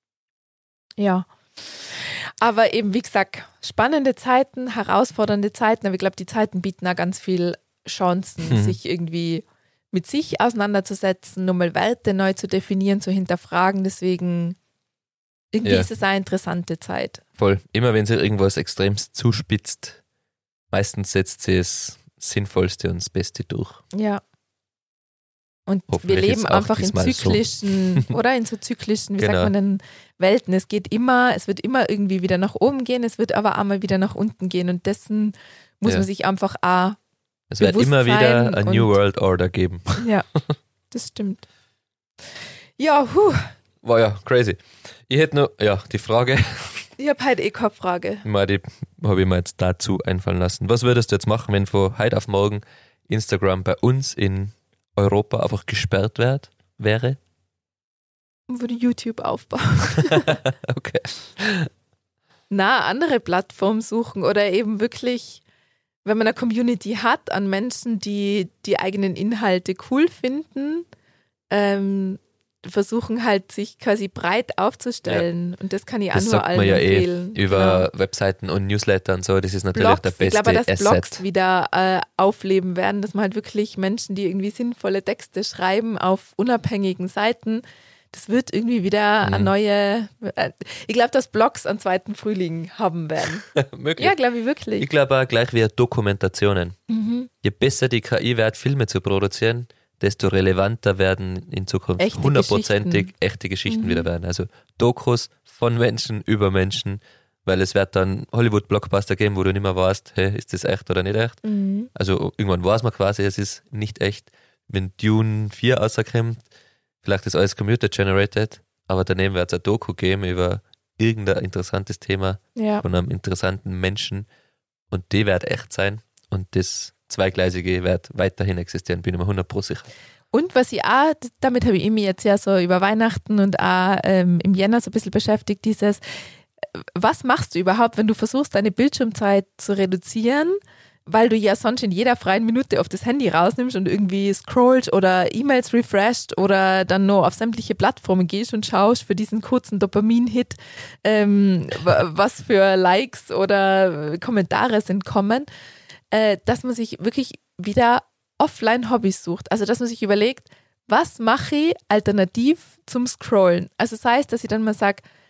Ja. Aber eben, wie gesagt, spannende Zeiten, herausfordernde Zeiten, aber ich glaube, die Zeiten bieten auch ganz viel Chancen, Mhm. sich irgendwie mit sich auseinanderzusetzen, nochmal Werte neu zu definieren, zu hinterfragen. Deswegen, irgendwie Ja. ist es eine interessante Zeit. Voll. Immer wenn sie irgendwas extremst zuspitzt, meistens setzt sie das Sinnvollste und das Beste durch. Ja. Und wir Hoffentlich leben ist auch einfach in diesmal so. zyklischen, oder in so zyklischen, wie Genau. sagt man denn, Welten. Es geht immer, es wird immer irgendwie wieder nach oben gehen, es wird aber auch mal wieder nach unten gehen, und dessen muss Ja. man sich einfach auch, Es wird immer Bewusstsein wieder eine und- New World Order geben. ja, das stimmt. Ja, huh, War ja crazy. Ich hätte noch, ja, die Frage, ich habe heute eh keine Frage. mal die habe ich mir jetzt dazu einfallen lassen. Was würdest du jetzt machen, wenn von heute auf morgen Instagram bei uns in Europa einfach gesperrt werd, wäre? Würde YouTube aufbauen. Okay. Na, andere Plattformen suchen oder eben wirklich, wenn man eine Community hat an Menschen, die die eigenen Inhalte cool finden, ähm, versuchen halt sich quasi breit aufzustellen, und das kann ich auch Das nur sagt allen man ja eh empfehlen. über Webseiten und Newsletter und so. Das ist natürlich Blogs, der ich beste glaube, dass Asset. Blogs wieder äh, aufleben werden, dass man halt wirklich Menschen, die irgendwie sinnvolle Texte schreiben auf unabhängigen Seiten, das wird irgendwie wieder Mhm. eine neue, äh, ich glaube, dass Blogs einen zweiten Frühling haben werden. Möglich. Ja, glaube ich wirklich. Ich glaube auch gleich wie Dokumentationen. Mhm. Je besser die K I wird, Filme zu produzieren, desto relevanter werden in Zukunft Echte hundertprozentig Geschichten. echte Geschichten Mhm. wieder werden. Also Dokus von Menschen über Menschen, weil es wird dann Hollywood-Blockbuster geben, wo du nicht mehr weißt, hey, ist das echt oder nicht echt? Mhm. Also irgendwann weiß man quasi, es ist nicht echt. Wenn Dune vier rauskommt, vielleicht ist alles computer-generated, aber daneben wird es ein Doku geben über irgendein interessantes Thema Ja. von einem interessanten Menschen, und die wird echt sein, und das Zweigleisige wird weiterhin existieren, bin ich mir hundert Prozent sicher. Und was ich auch, damit habe ich mich jetzt ja so über Weihnachten und auch ähm, im Jänner so ein bisschen beschäftigt, dieses, äh, was machst du überhaupt, wenn du versuchst, deine Bildschirmzeit zu reduzieren, weil du ja sonst in jeder freien Minute auf das Handy rausnimmst und irgendwie scrollst oder E-Mails refresht oder dann noch auf sämtliche Plattformen gehst und schaust für diesen kurzen Dopamin-Hit, ähm, w- was für Likes oder Kommentare sind kommen, äh, dass man sich wirklich wieder Offline-Hobbys sucht. Also, dass man sich überlegt, was mache ich alternativ zum Scrollen? Also, sei es, dass ich dann mal sage,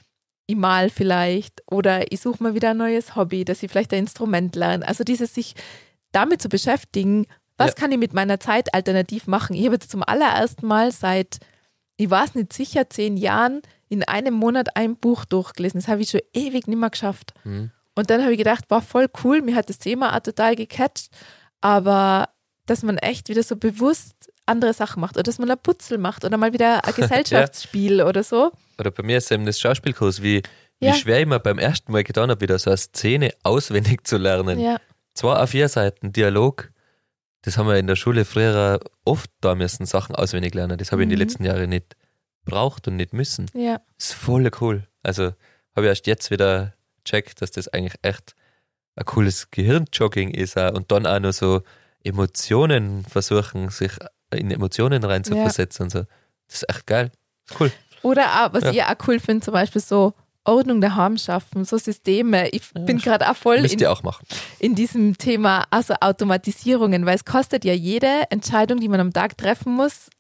ich mal vielleicht oder ich suche mal wieder ein neues Hobby, dass ich vielleicht ein Instrument lerne. Also dieses sich damit zu beschäftigen, was ja. kann ich mit meiner Zeit alternativ machen? Ich habe jetzt zum allerersten Mal seit, ich weiß nicht sicher, zehn Jahren in einem Monat ein Buch durchgelesen. Das habe ich schon ewig nicht mehr geschafft. Mhm. Und dann habe ich gedacht, war voll cool, mir hat das Thema auch total gecatcht, aber dass man echt wieder so bewusst andere Sachen macht oder dass man ein Putzel macht oder mal wieder ein Gesellschaftsspiel ja. oder so. Oder bei mir ist eben das Schauspielkurs, wie, wie ja. schwer ich mir beim ersten Mal getan habe, wieder so eine Szene auswendig zu lernen. Ja. Zwei A vier Seiten Dialog, das haben wir in der Schule früher oft da müssen, Sachen auswendig lernen. Das habe ich mhm. in den letzten Jahren nicht braucht und nicht müssen. Ja. Das ist voll cool. Also habe ich erst jetzt wieder checkt, dass das eigentlich echt ein cooles Gehirnjogging ist auch. Und dann auch noch so Emotionen versuchen, sich in Emotionen rein zu ja. versetzen und so. Das ist echt geil. Das ist cool. Oder auch, was ja. ich auch cool finde, zum Beispiel so Ordnung daheim schaffen, so Systeme. Ich ja, bin gerade auch voll müsst in, ihr auch machen. in diesem Thema, also Automatisierungen, weil es kostet ja jede Entscheidung, die man am Tag treffen muss,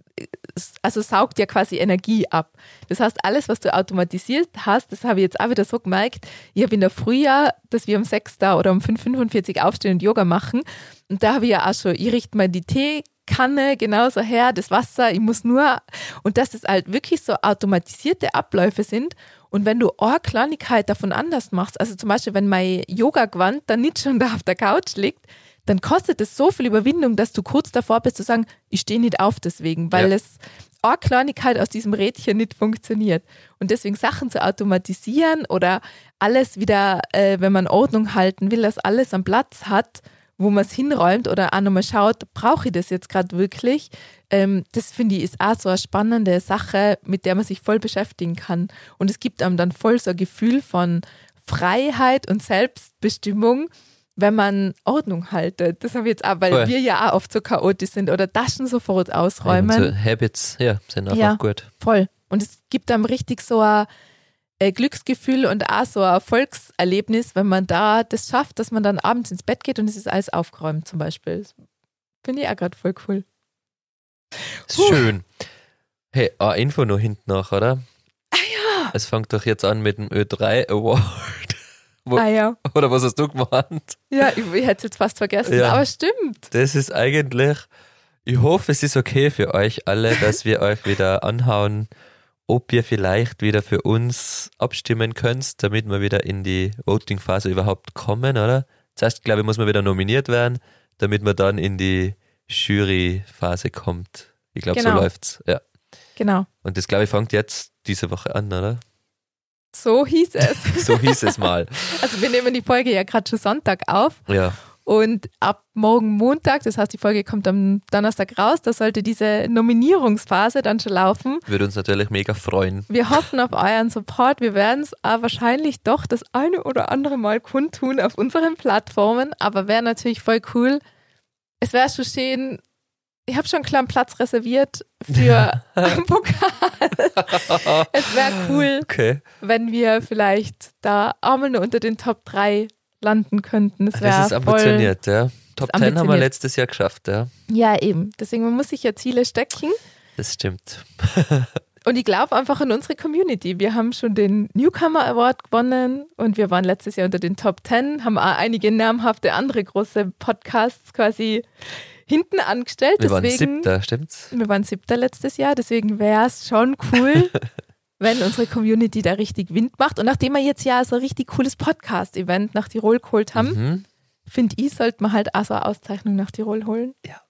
also saugt ja quasi Energie ab. Das heißt, alles, was du automatisiert hast, das habe ich jetzt auch wieder so gemerkt, ich habe in der Frühjahr, dass wir um sechs da oder um fünf Uhr fünfundvierzig aufstehen und Yoga machen und da habe ich ja auch schon, ich richte mal die Teekanne genauso her, das Wasser, ich muss nur, und dass das halt wirklich so automatisierte Abläufe sind und wenn du eine Kleinigkeit davon anders machst, also zum Beispiel, wenn mein Yoga-Gewand dann nicht schon da auf der Couch liegt, dann kostet es so viel Überwindung, dass du kurz davor bist zu sagen, ich stehe nicht auf deswegen, weil ja. es eine Kleinigkeit aus diesem Rädchen nicht funktioniert. Und deswegen Sachen zu automatisieren oder alles wieder, äh, wenn man Ordnung halten will, dass alles am Platz hat, wo man es hinräumt oder auch nochmal schaut, brauche ich das jetzt gerade wirklich? Ähm, das finde ich ist auch so eine spannende Sache, mit der man sich voll beschäftigen kann. Und es gibt einem dann voll so ein Gefühl von Freiheit und Selbstbestimmung, wenn man Ordnung haltet. Das habe ich jetzt auch, weil cool. wir ja auch oft so chaotisch sind oder Taschen sofort ausräumen. Ja, so Habits, ja, sind einfach ja, gut. Voll. Und es gibt einem richtig so ein äh, Glücksgefühl und auch so ein Erfolgserlebnis, wenn man da das schafft, dass man dann abends ins Bett geht und es ist alles aufgeräumt zum Beispiel. Das finde ich auch gerade voll cool. Schön. Hey, eine Info noch hinten nach, oder? Ah ja. Es fängt doch jetzt an mit dem Ö drei Award. Wo, ah ja. Oder was hast du gemeint? Ja, ich, ich hätte es jetzt fast vergessen, ja. aber stimmt. Das ist eigentlich, ich hoffe, es ist okay für euch alle, dass wir euch wieder anhauen, ob ihr vielleicht wieder für uns abstimmen könnt, damit wir wieder in die Voting-Phase überhaupt kommen, oder? Zuerst, glaube ich, muss man wieder nominiert werden, damit man dann in die Jury-Phase kommt. Ich glaube, genau. so läuft's. Ja. Genau. Und das, glaube ich, fängt jetzt diese Woche an, oder? So hieß es. So hieß es mal. Also wir nehmen die Folge ja gerade schon Sonntag auf. Ja. Und ab morgen Montag, das heißt die Folge kommt am Donnerstag raus, da sollte diese Nominierungsphase dann schon laufen. Würde uns natürlich mega freuen. Wir hoffen auf euren Support. Wir werden es aber wahrscheinlich doch das eine oder andere Mal kundtun auf unseren Plattformen. Aber wäre natürlich voll cool. Es wäre schon schön, ich habe schon einen kleinen Platz reserviert für einen Pokal. Es wäre cool, okay. wenn wir vielleicht da auch mal nur unter den Top drei landen könnten. Das, das ist ambitioniert, voll, ja. Top zehn haben wir letztes Jahr geschafft, ja. Ja, eben. Deswegen, man muss sich ja Ziele stecken. Das stimmt. Und ich glaube einfach an unsere Community. Wir haben schon den Newcomer Award gewonnen und wir waren letztes Jahr unter den Top zehn, haben auch einige namhafte andere große Podcasts quasi hinten angestellt. Wir deswegen, waren siebter, stimmt's? Wir waren siebter letztes Jahr, deswegen wäre es schon cool, wenn unsere Community da richtig Wind macht. Und nachdem wir jetzt ja so ein richtig cooles Podcast-Event nach Tirol geholt haben, mhm. finde ich, sollte man halt auch so eine Auszeichnung nach Tirol holen. Ja.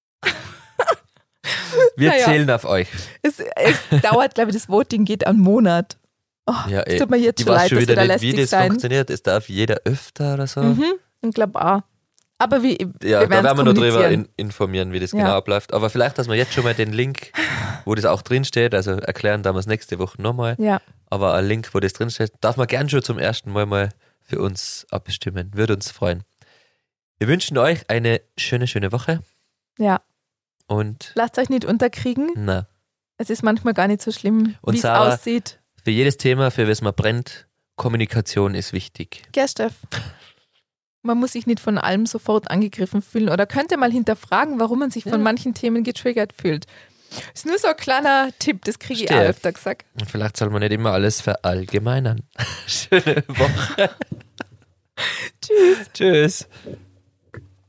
Wir naja. zählen auf euch. Es, es dauert, glaube ich, das Voting geht einen Monat. Oh, ja, es tut mir jetzt ich schon weiß leid, schon dass wieder wir da nicht, wie das sein. funktioniert. Es darf jeder öfter oder so. Mhm, ich glaube auch. Aber wie, ja, wir da werden wir noch drüber in, informieren, wie das ja. genau abläuft. Aber vielleicht, dass wir jetzt schon mal den Link, wo das auch drinsteht, also erklären da wir es nächste Woche nochmal. Ja. Aber ein Link, wo das drinsteht, darf man gern schon zum ersten Mal mal für uns abbestimmen. Würde uns freuen. Wir wünschen euch eine schöne, schöne Woche. Ja. Und lasst euch nicht unterkriegen. Na. Es ist manchmal gar nicht so schlimm, wie es aussieht. Für jedes Thema, für was man brennt, Kommunikation ist wichtig. Gell, Steff? Man muss sich nicht von allem sofort angegriffen fühlen oder könnte mal hinterfragen, warum man sich von ja. manchen Themen getriggert fühlt. Ist nur so ein kleiner Tipp, das kriege ich auch Stehe. öfter gesagt. Vielleicht soll man nicht immer alles verallgemeinern. Schöne Woche. Tschüss. Tschüss.